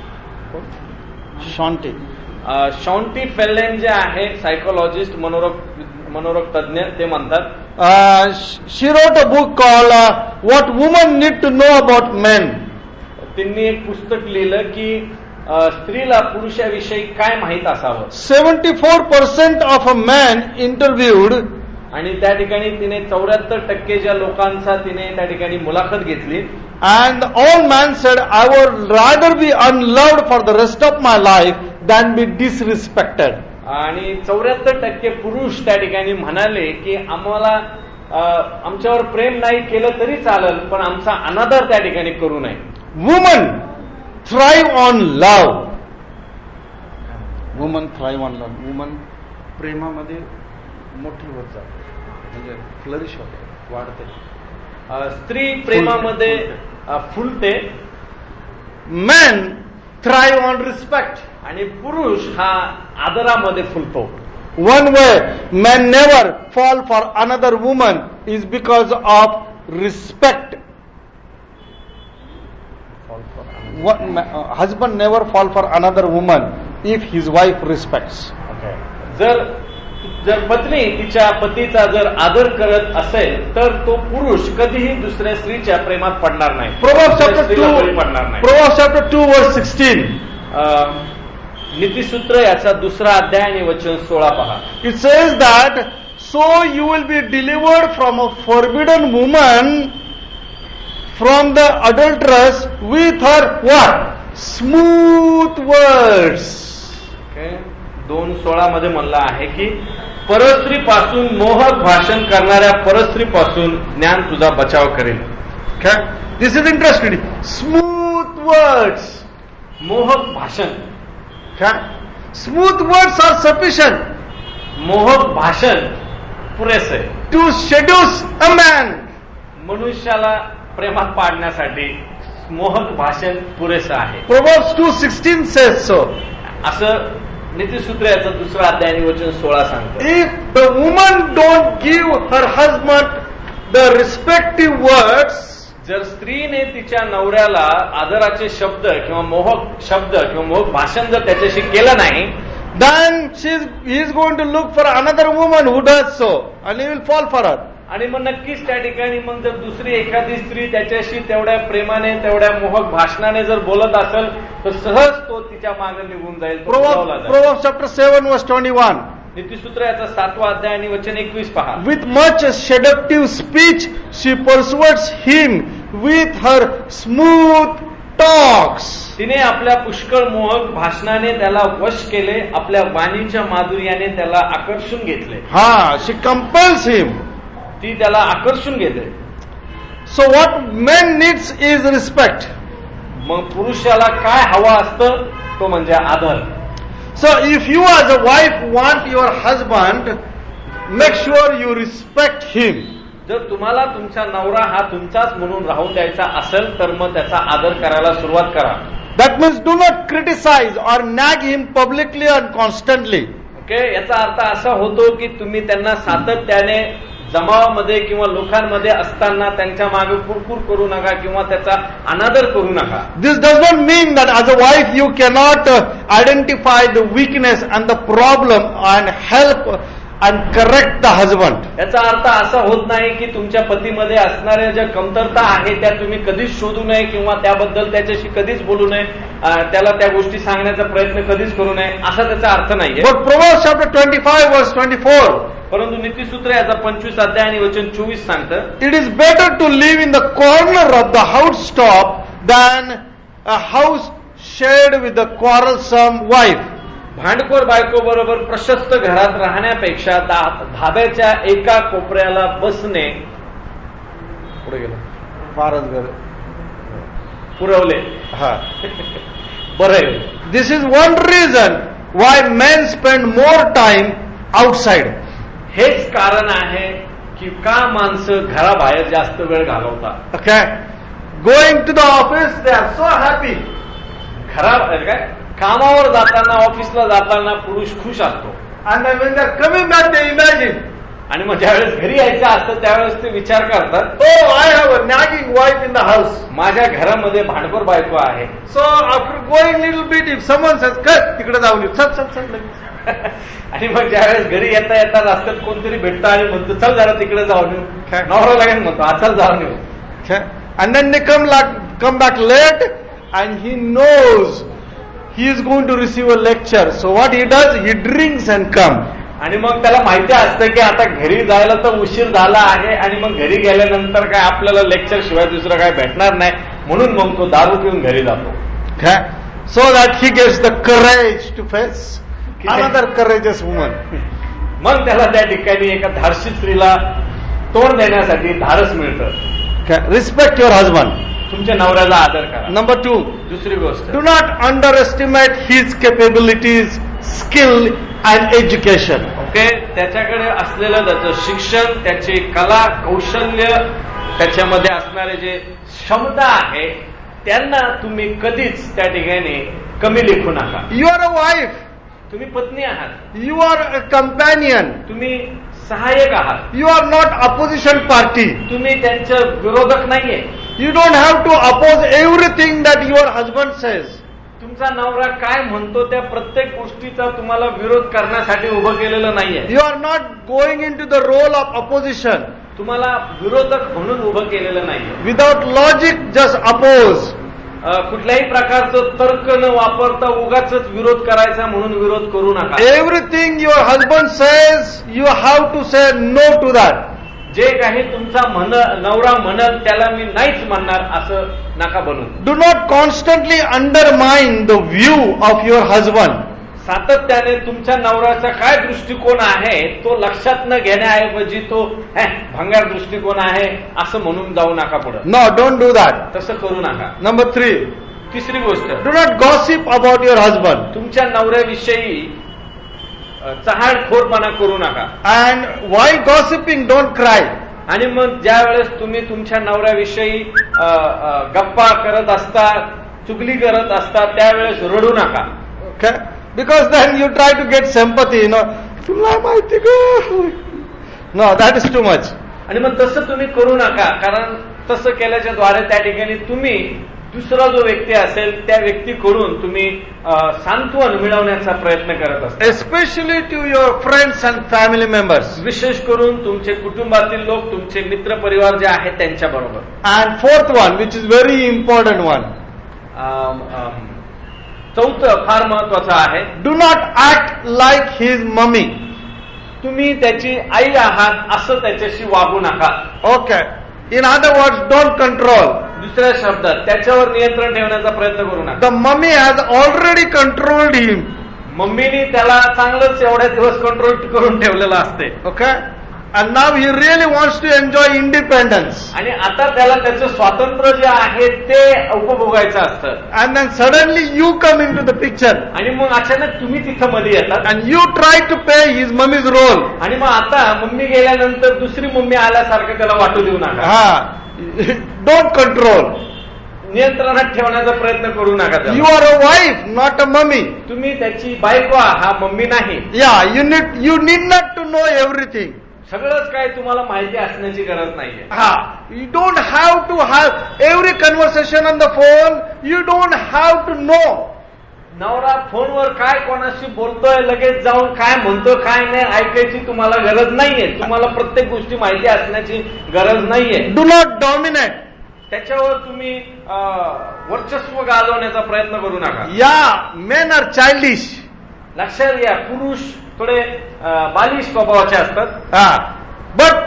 शॉन्टी शॉन्टी फेलमॅन जे आहे सायकोलॉजिस्ट, मनोरोग मनोरोग तज्ञ, ते म्हणतात she wrote a book call what woman need to know about men. त्यांनी एक पुस्तक लिहिलं की स्त्रीला पुरुषाविषयी काय माहीत असावं. Seventy four percent of a man interviewed. आणि त्या ठिकाणी तिने चौऱ्याहत्तर टक्के ज्या लोकांचा तिने त्या ठिकाणी मुलाखत घेतली. And all man said I would rather be unloved for the rest of my life than be disrespected. आणि चौऱ्याहत्तर टक्के पुरुष त्या ठिकाणी म्हणाले की आम्हाला आमच्यावर प्रेम नाही केलं तरी चालेल पण आमचा अनादर त्या ठिकाणी करू नये. Woman thrive on love. Woman thrive on love. Woman प्रेमामध्ये मोठी होत जाते, म्हणजे फ्लरिश होते, वाढते. स्त्री प्रेमामध्ये फुलते. Man thrive on respect. आणि पुरुष हा आदरामध्ये फुलतो. One way man never fall for another woman is because of respect. Husband never fall for another woman if his wife respects. जर जर पत्नी तिच्या पतीचा जर आदर करत असेल तर तो पुरुष कधीही दुसऱ्या स्त्रीच्या प्रेमात पडणार नाही. प्रोव्हर्ब्स चॅप्टर टू पडणार नाही. Proverbs chapter two verse sixteen. नीतिसूत्र याचा दुसरा अध्याय आणि वचन सोळा पहा. It says that so you will be delivered from a forbidden woman from the adulterous with her what smooth words. दोन सोळा मध्ये म्हणलं आहे की परस्त्रीपासून मोहक भाषण करणाऱ्या परस्त्रीपासून ज्ञान तुझा बचाव करेल. This is interesting. Smooth words. मोहक भाषण. Smooth words are sufficient. मोहक भाषण पुरेसे टू सेड्यूस अ मॅन. मनुष्याला प्रेमात पाडण्यासाठी मोहक भाषण पुरेसं आहे. Proverbs two sixteen says so. असं नीतिसूत्र याचा दुसरा अध्याय आणि वचन सोळा सांगतो. If the woman don't give her husband the respective words. जर स्त्रीने तिच्या नवऱ्याला आदराचे शब्द किंवा मोहक शब्द किंवा मोहक भाषण जर त्याच्याशी केलं नाही then she is, he is going to look for another woman who does so and he will fall for her. आणि मग नक्कीच त्या ठिकाणी मग जर दुसरी एखादी स्त्री त्याच्याशी तेवढ्या प्रेमाने तेवढ्या मोहक भाषणाने जर बोलत असेल तर सहज तो तिच्या मागे निघून जाईल. Proverbs chapter seven verse twenty-one. नीतिसूत्र याचा सातवा अध्याय आणि वचन एकवीस पहा. With much seductive speech she persuades him with her smooth talks. तिने आपल्या पुष्कळ मोहक भाषणाने त्याला वश केले, आपल्या वाणीच्या माधुर्याने त्याला आकर्षून घेतले. हा, she compels him. ती त्याला आकर्षून घेते. So what man needs is respect. मग पुरुषाला काय हवं असतं तो म्हणजे आदर. So if you as a wife want your husband, make sure you respect him. जर तुम्हाला तुमचा नवरा हा तुमचाच म्हणून राहू द्यायचा असेल तर मग त्याचा आदर करायला सुरुवात करा. That means do not criticize or nag him publicly and constantly. Okay, याचा अर्थ असा होतो की तुम्ही त्यांना सातत्याने जमावामध्ये किंवा लोकांमध्ये असताना त्यांच्या मागे कुरकुर करू नका किंवा त्याचा अनादर करू नका. This does not mean that as a wife you cannot uh, identify the weakness and the problem and help and correct the husband. याचा अर्थ असा होत नाही की तुमच्या पतीमध्ये असणाऱ्या ज्या कमतरता आहेत त्या तुम्ही कधीच शोधू नये किंवा त्याबद्दल त्याच्याशी कधीच बोलू नये, त्याला त्या गोष्टी सांगण्याचा प्रयत्न कधीच करू नये असा त्याचा अर्थ नाहीये. But Proverbs chapter twenty-five verse twenty-four. परंतु नीतिसूत्र याचा पंचवीस अध्याय आणि वचन चोवीस सांगतं. It is better to live in the corner of the housetop than a house shared with a quarrelsome wife. भांडखोर बायको बरोबर प्रशस्त घरात राहण्यापेक्षा धाब्याच्या एका कोपऱ्याला बसणे पुढे गेलं फारच घर पुरवले हा बरं. This is one reason why men spend more time outside. हेच कारण आहे की का माणसं घराबाहेर जास्त वेळ घालवतात. Okay, going to the office they are so happy. घरा काय कामावर जाताना ऑफिसला जाताना पुरुष खुश असतो and when they are coming back they imagine. आणि मग ज्यावेळेस घरी यायचं असतं त्यावेळेस ते विचार करतात, oh I have a nagging wife in the house. माझ्या घरामध्ये भांडखोर बायको आहे. So after going little bit if someone says cut तिकडे जाऊन येऊ चल चल चल आणि मग ज्यावेळेस घरी येता येता रस्त्यात कोणतरी भेटतं आणि म्हणतो चल जरा तिकडे जाऊन येऊ, नवरा लागेल म्हणतो हा चल जाऊन येऊ. and then they come like come back late and he knows he is going to receive a lecture, so what he does, he drinks and come. आणि मग त्याला माहिती असतं की आता घरी जायला तर उशीर झाला आहे आणि मग घरी गेल्यानंतर काय आपल्याला लेक्चर शिवाय दुसरं काय भेटणार नाही म्हणून मग तो दारू पिऊन घरी जातो. so that he gets the courage to face another courageous woman. मग त्याला त्या ठिकाणी एका धाडसी स्त्रीला तोंड देण्यासाठी धाडस मिळतं. Respect your husband. तुमच्या नवऱ्याला आदर करा. नंबर टू, दुसरी गोष्ट, do not underestimate his capabilities, skill and education. Okay, त्याच्याकडे असलेलं त्याचं शिक्षण, त्याची कला कौशल्य, त्याच्यामध्ये असणारे जे क्षमता आहे त्यांना तुम्ही कधीच त्या ठिकाणी कमी लेखू नका. यू आर अ वाईफ, तुम्ही पत्नी आहात. यू आर अ कंपॅनियन, तुम्ही सहाय्यक आहात. You are not opposition party, तुम्ही त्यांचं विरोधक नाहीये. You don't have to oppose everything that your husband says. तुमचा नवरा काय म्हणतो त्या प्रत्येक गोष्टीचा तुम्हाला विरोध करण्यासाठी उभं केलेलं नाहीये. You are not going in to the role of opposition. तुम्हाला विरोधक म्हणून उभं केलेलं नाहीये. Without logic just oppose. कुठल्याही प्रकारचं तर्क न वापरता उगाच विरोध करायचा म्हणून विरोध करू नका. Everything your husband says you have to say no to that. जे काही तुमचा म्हण नवरा म्हणल त्याला मी नाहीच म्हणणार असं नका बनू. Do not constantly undermine the view of your husband. सातत्याने तुमच्या नवऱ्याचा काय दृष्टिकोन आहे तो लक्षात न घेण्याऐवजी तो भंगार दृष्टिकोन आहे असं म्हणून जाऊ नका पुढे. No, don't do that. तसं करू नका. नंबर थ्री, तिसरी गोष्ट, do not gossip about your husband. तुमच्या नवऱ्याविषयी चहाडखोरपणा करू नका. And while gossiping don't cry. आणि मग ज्या वेळेस तुम्ही तुमच्या नवऱ्याविषयी गप्पा करत असता, चुगली करत असता त्यावेळेस रडू नका. Okay, because then you try to get sympathy, you know, तुला माहिती का, no, that is too much. आणि मग तसं तुम्ही करू नका, कारण तसं केल्याच्या द्वारे त्या ठिकाणी तुम्ही दुसरा जो व्यक्ती असेल त्या व्यक्तीकडून तुम्ही सांत्वन मिळवण्याचा प्रयत्न करत असता. Especially to your friends and family members. विशेष करून तुमचे कुटुंबातील लोक, तुमचे मित्र परिवार जे आहेत त्यांच्या बरोबर. And fourth one which is very important one, चौथं फार महत्वाचं आहे. Do not act like his mummy. तुम्ही त्याची आई आहात असं त्याच्याशी वागू नका. Okay. In other words, don't control. दुसऱ्या शब्दात त्याच्यावर नियंत्रण ठेवण्याचा प्रयत्न करू नका. The mummy has already controlled him. मम्मीने त्याला चांगलंच एवढ्या दिवस कंट्रोल करून ठेवलेलं असते. Okay. And now he really wants to enjoy independence. आणि आता त्याला त्याचं स्वातंत्र्य जे आहे ते उपभोगायचं असतं. And then suddenly you come in to the picture. आणि मग अचानक तुम्ही तिथं मध्ये येतात. And you try to play his mummy's role. आणि मग आता मम्मी गेल्यानंतर दुसरी मम्मी आल्यासारखं त्याला वाटू देऊ नका. हा. Don't control. नियंत्रणात ठेवण्याचा प्रयत्न करू नका. You are a wife, not a mummy. तुम्ही त्याची बायको हा मम्मी नाही. Yeah you need you need not to know everything. सगळंच काय तुम्हाला माहिती असण्याची गरज नाहीये. हा. You don't have to have every conversation on the phone. You don't have to know. नवरा फोनवर काय कोणाशी बोलतोय लगेच जाऊन काय म्हणतो काय नाही ऐकायची तुम्हाला गरज नाहीये. तुम्हाला प्रत्येक गोष्टी माहिती असण्याची गरज नाहीये. Do not dominate. त्याच्यावर तुम्ही वर्चस्व गाजवण्याचा प्रयत्न करू नका. या मेन आर चाइल्डिश. लक्षात घ्या, पुरुष थोडे बालिश स्वभावाचे असतात. हा. But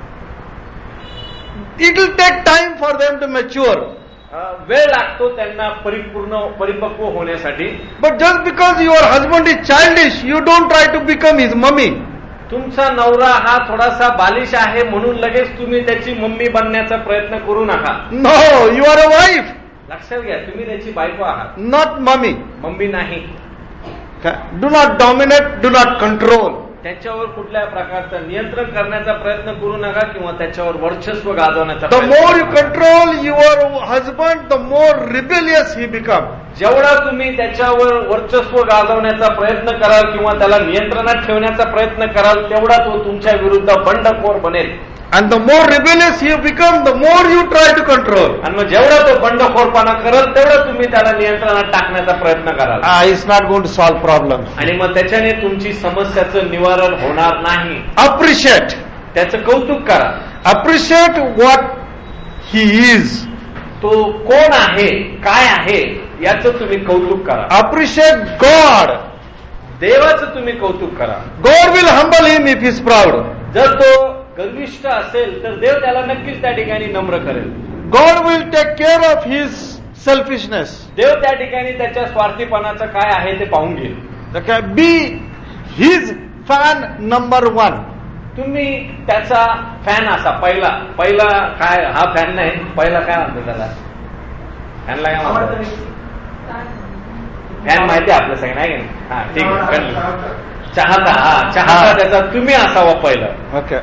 it will take time for them to mature. वेळ लागतो त्यांना परिपूर्ण परिपक्व होण्यासाठी. But just because your husband is childish, you don't try to become his mummy. तुमचा नवरा हा थोडासा बालिश आहे म्हणून लगेच तुम्ही त्याची मम्मी बनण्याचा प्रयत्न करू नका. No, you are a wife. लक्षात घ्या, तुम्ही त्याची बायको आहात, नॉट मम्मी. मम्मी नाही. Do not dominate, do not control. त्याच्यावर कुठल्या प्रकारचं नियंत्रण करण्याचा प्रयत्न करू नका किंवा त्याच्यावर वर्चस्व गाजवण्याचा. The more you control your husband, the more rebellious he become. जेवढा तुम्ही त्याच्यावर वर्चस्व गाजवण्याचा प्रयत्न कराल किंवा त्याला नियंत्रणात ठेवण्याचा प्रयत्न कराल तेवढा तो तुमच्या विरुद्ध बंडखोर बनेल. And the more rebellious he become, the more you try to control. आणि मग जेवढा तो बंडखोरपणा करेल तेवढा तुम्ही त्याला नियंत्रणात टाकण्याचा प्रयत्न कराल. Ah, it's not going to solve problems. आणि मग त्याच्याने तुमची समस्याचं निवारण होणार नाही. Appreciate. त्याचं कौतुक करा. Appreciate what he is. तो कोण आहे, काय आहे याचं तुम्ही कौतुक करा. Appreciate God. देवाचं तुम्ही कौतुक करा. God will humble him if he is proud. जर तो गर्विष्ठ असेल तर देव त्याला नक्कीच त्या ठिकाणी नम्र करेल. God will take care of his selfishness. देव त्या ठिकाणी त्याच्या स्वार्थीपणाचं काय आहे ते पाहून घेईल. Okay, be his fan number one. तुम्ही त्याचा फॅन असा. पहिला पहिला काय, हा फॅन नाही, पहिला काय म्हणतो त्याला, फॅनला काय म्हणतो, फॅन माहिती आपलं सगळं नाही. हा ठीक आहे. चाहता, हा चाहता त्याचा तुम्ही असावा पहिलं. ओके.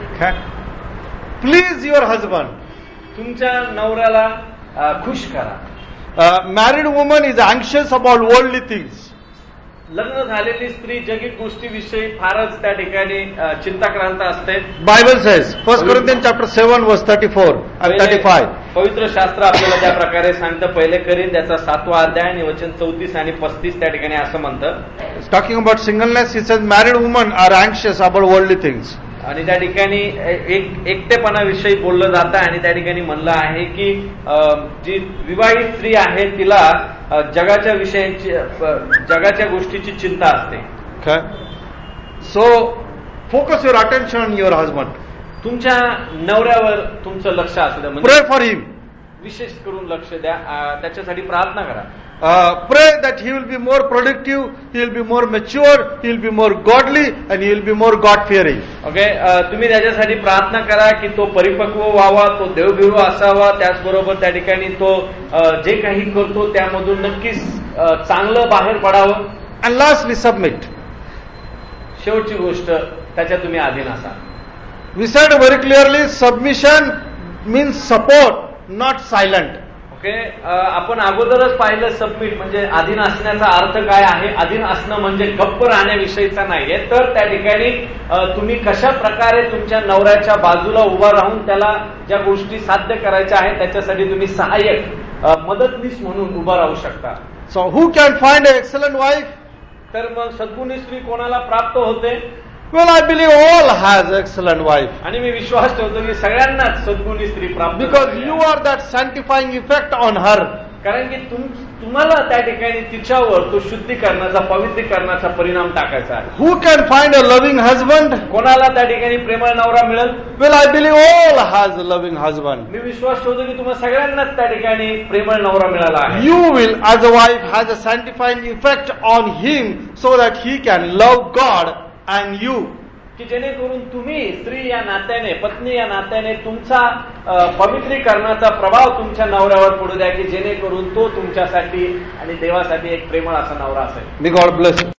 Please your husband. तुमच्या नवऱ्याला खुश करा. Married woman is anxious about worldly things. लग्न झालेली स्त्री जगित गोष्टीविषयी फारच त्या ठिकाणी चिंताक्रांत असते. Bible says first Corinthians chapter seven verse thirty four आणि थर्टी फाय. पवित्र शास्त्र आपल्याला त्या प्रकारे सांगतं. पहिले करीन त्याचा सातवा अध्याय आणि वचन चौतीस आणि पस्तीस त्या ठिकाणी असं म्हणतं. Talking about singleness, he says married woman are anxious about worldly things. आणि त्या ठिकाणी एक एकटेपणाविषयी बोललं जातं आणि त्या ठिकाणी म्हणलं आहे की जी विवाहित स्त्री आहे तिला जगाच्या विषयाची, जगाच्या गोष्टीची चिंता असते. So focus your attention on your husband. तुमच्या नवऱ्यावर तुमचं लक्ष असू द्या. प्रे फॉर हिम. विशेष करून लक्ष द्या, त्याच्यासाठी प्रार्थना करा. Uh, pray that he will be more productive, he will be more mature, he will be more godly, and he will be more God-fearing. Okay. तुम्ही त्याच्यासाठी प्रार्थना करा की तो परिपक्व व्हावा, तो देवभिरू असावा, त्याचबरोबर त्या ठिकाणी तो जे काही करतो त्यामधून नक्कीच चांगलं बाहेर पडावं. And lastly, submit. शेवटची गोष्ट, त्याच्या तुम्ही अधीन असा. We said very clearly, submission means support, not silent. Okay. आपण अगोदरच पाहिलं सबमिट म्हणजे अधीन असण्याचा अर्थ काय आहे. अधीन असणं म्हणजे गप्प राहण्याविषयीचा नाहीये, तर त्या ठिकाणी तुम्ही कशा प्रकारे तुमच्या नवऱ्याच्या बाजूला उभा राहून त्याला ज्या गोष्टी साध्य करायच्या आहेत त्याच्यासाठी तुम्ही सहाय्यक अ, मदतनीस म्हणून उभा राहू शकता. So who can find an excellent wife? तर मग सद्गुणी स्त्री कोणाला प्राप्त होते? Well, I believe all has excellent wife. आणि मी विश्वास ठेवतो की सगळ्यांनाच सद्गुणी स्त्री प्राप्त Because झालेली you आहे. are that sanctifying effect on her. कारण की तुम तुम्हाला त्या ठिकाणी तिच्यावर तो शुद्धीकरणाचा पवित्रीकरणाचा परिणाम टाकायचा आहे. Who can find a loving husband? कोणाला त्या ठिकाणी प्रेमळ नवरा मिळेल? Well, I believe all has a loving husband. मी विश्वास ठेवतो की तुम्हाला सगळ्यांनाच त्या ठिकाणी प्रेमळ नवरा मिळाला आहे. You will, as a wife, has a sanctifying effect on him so that he can love God and you. की जेणेकरून तुम्ही स्त्री या नात्याने, पत्नी या नात्याने तुमचा अ, पवित्रीकरणाचा प्रभाव तुमच्या नवऱ्यावर पडू द्या की जेणेकरून तो तुमच्यासाठी आणि देवासाठी एक प्रेमळ असा नवरा असेल. May God bless you.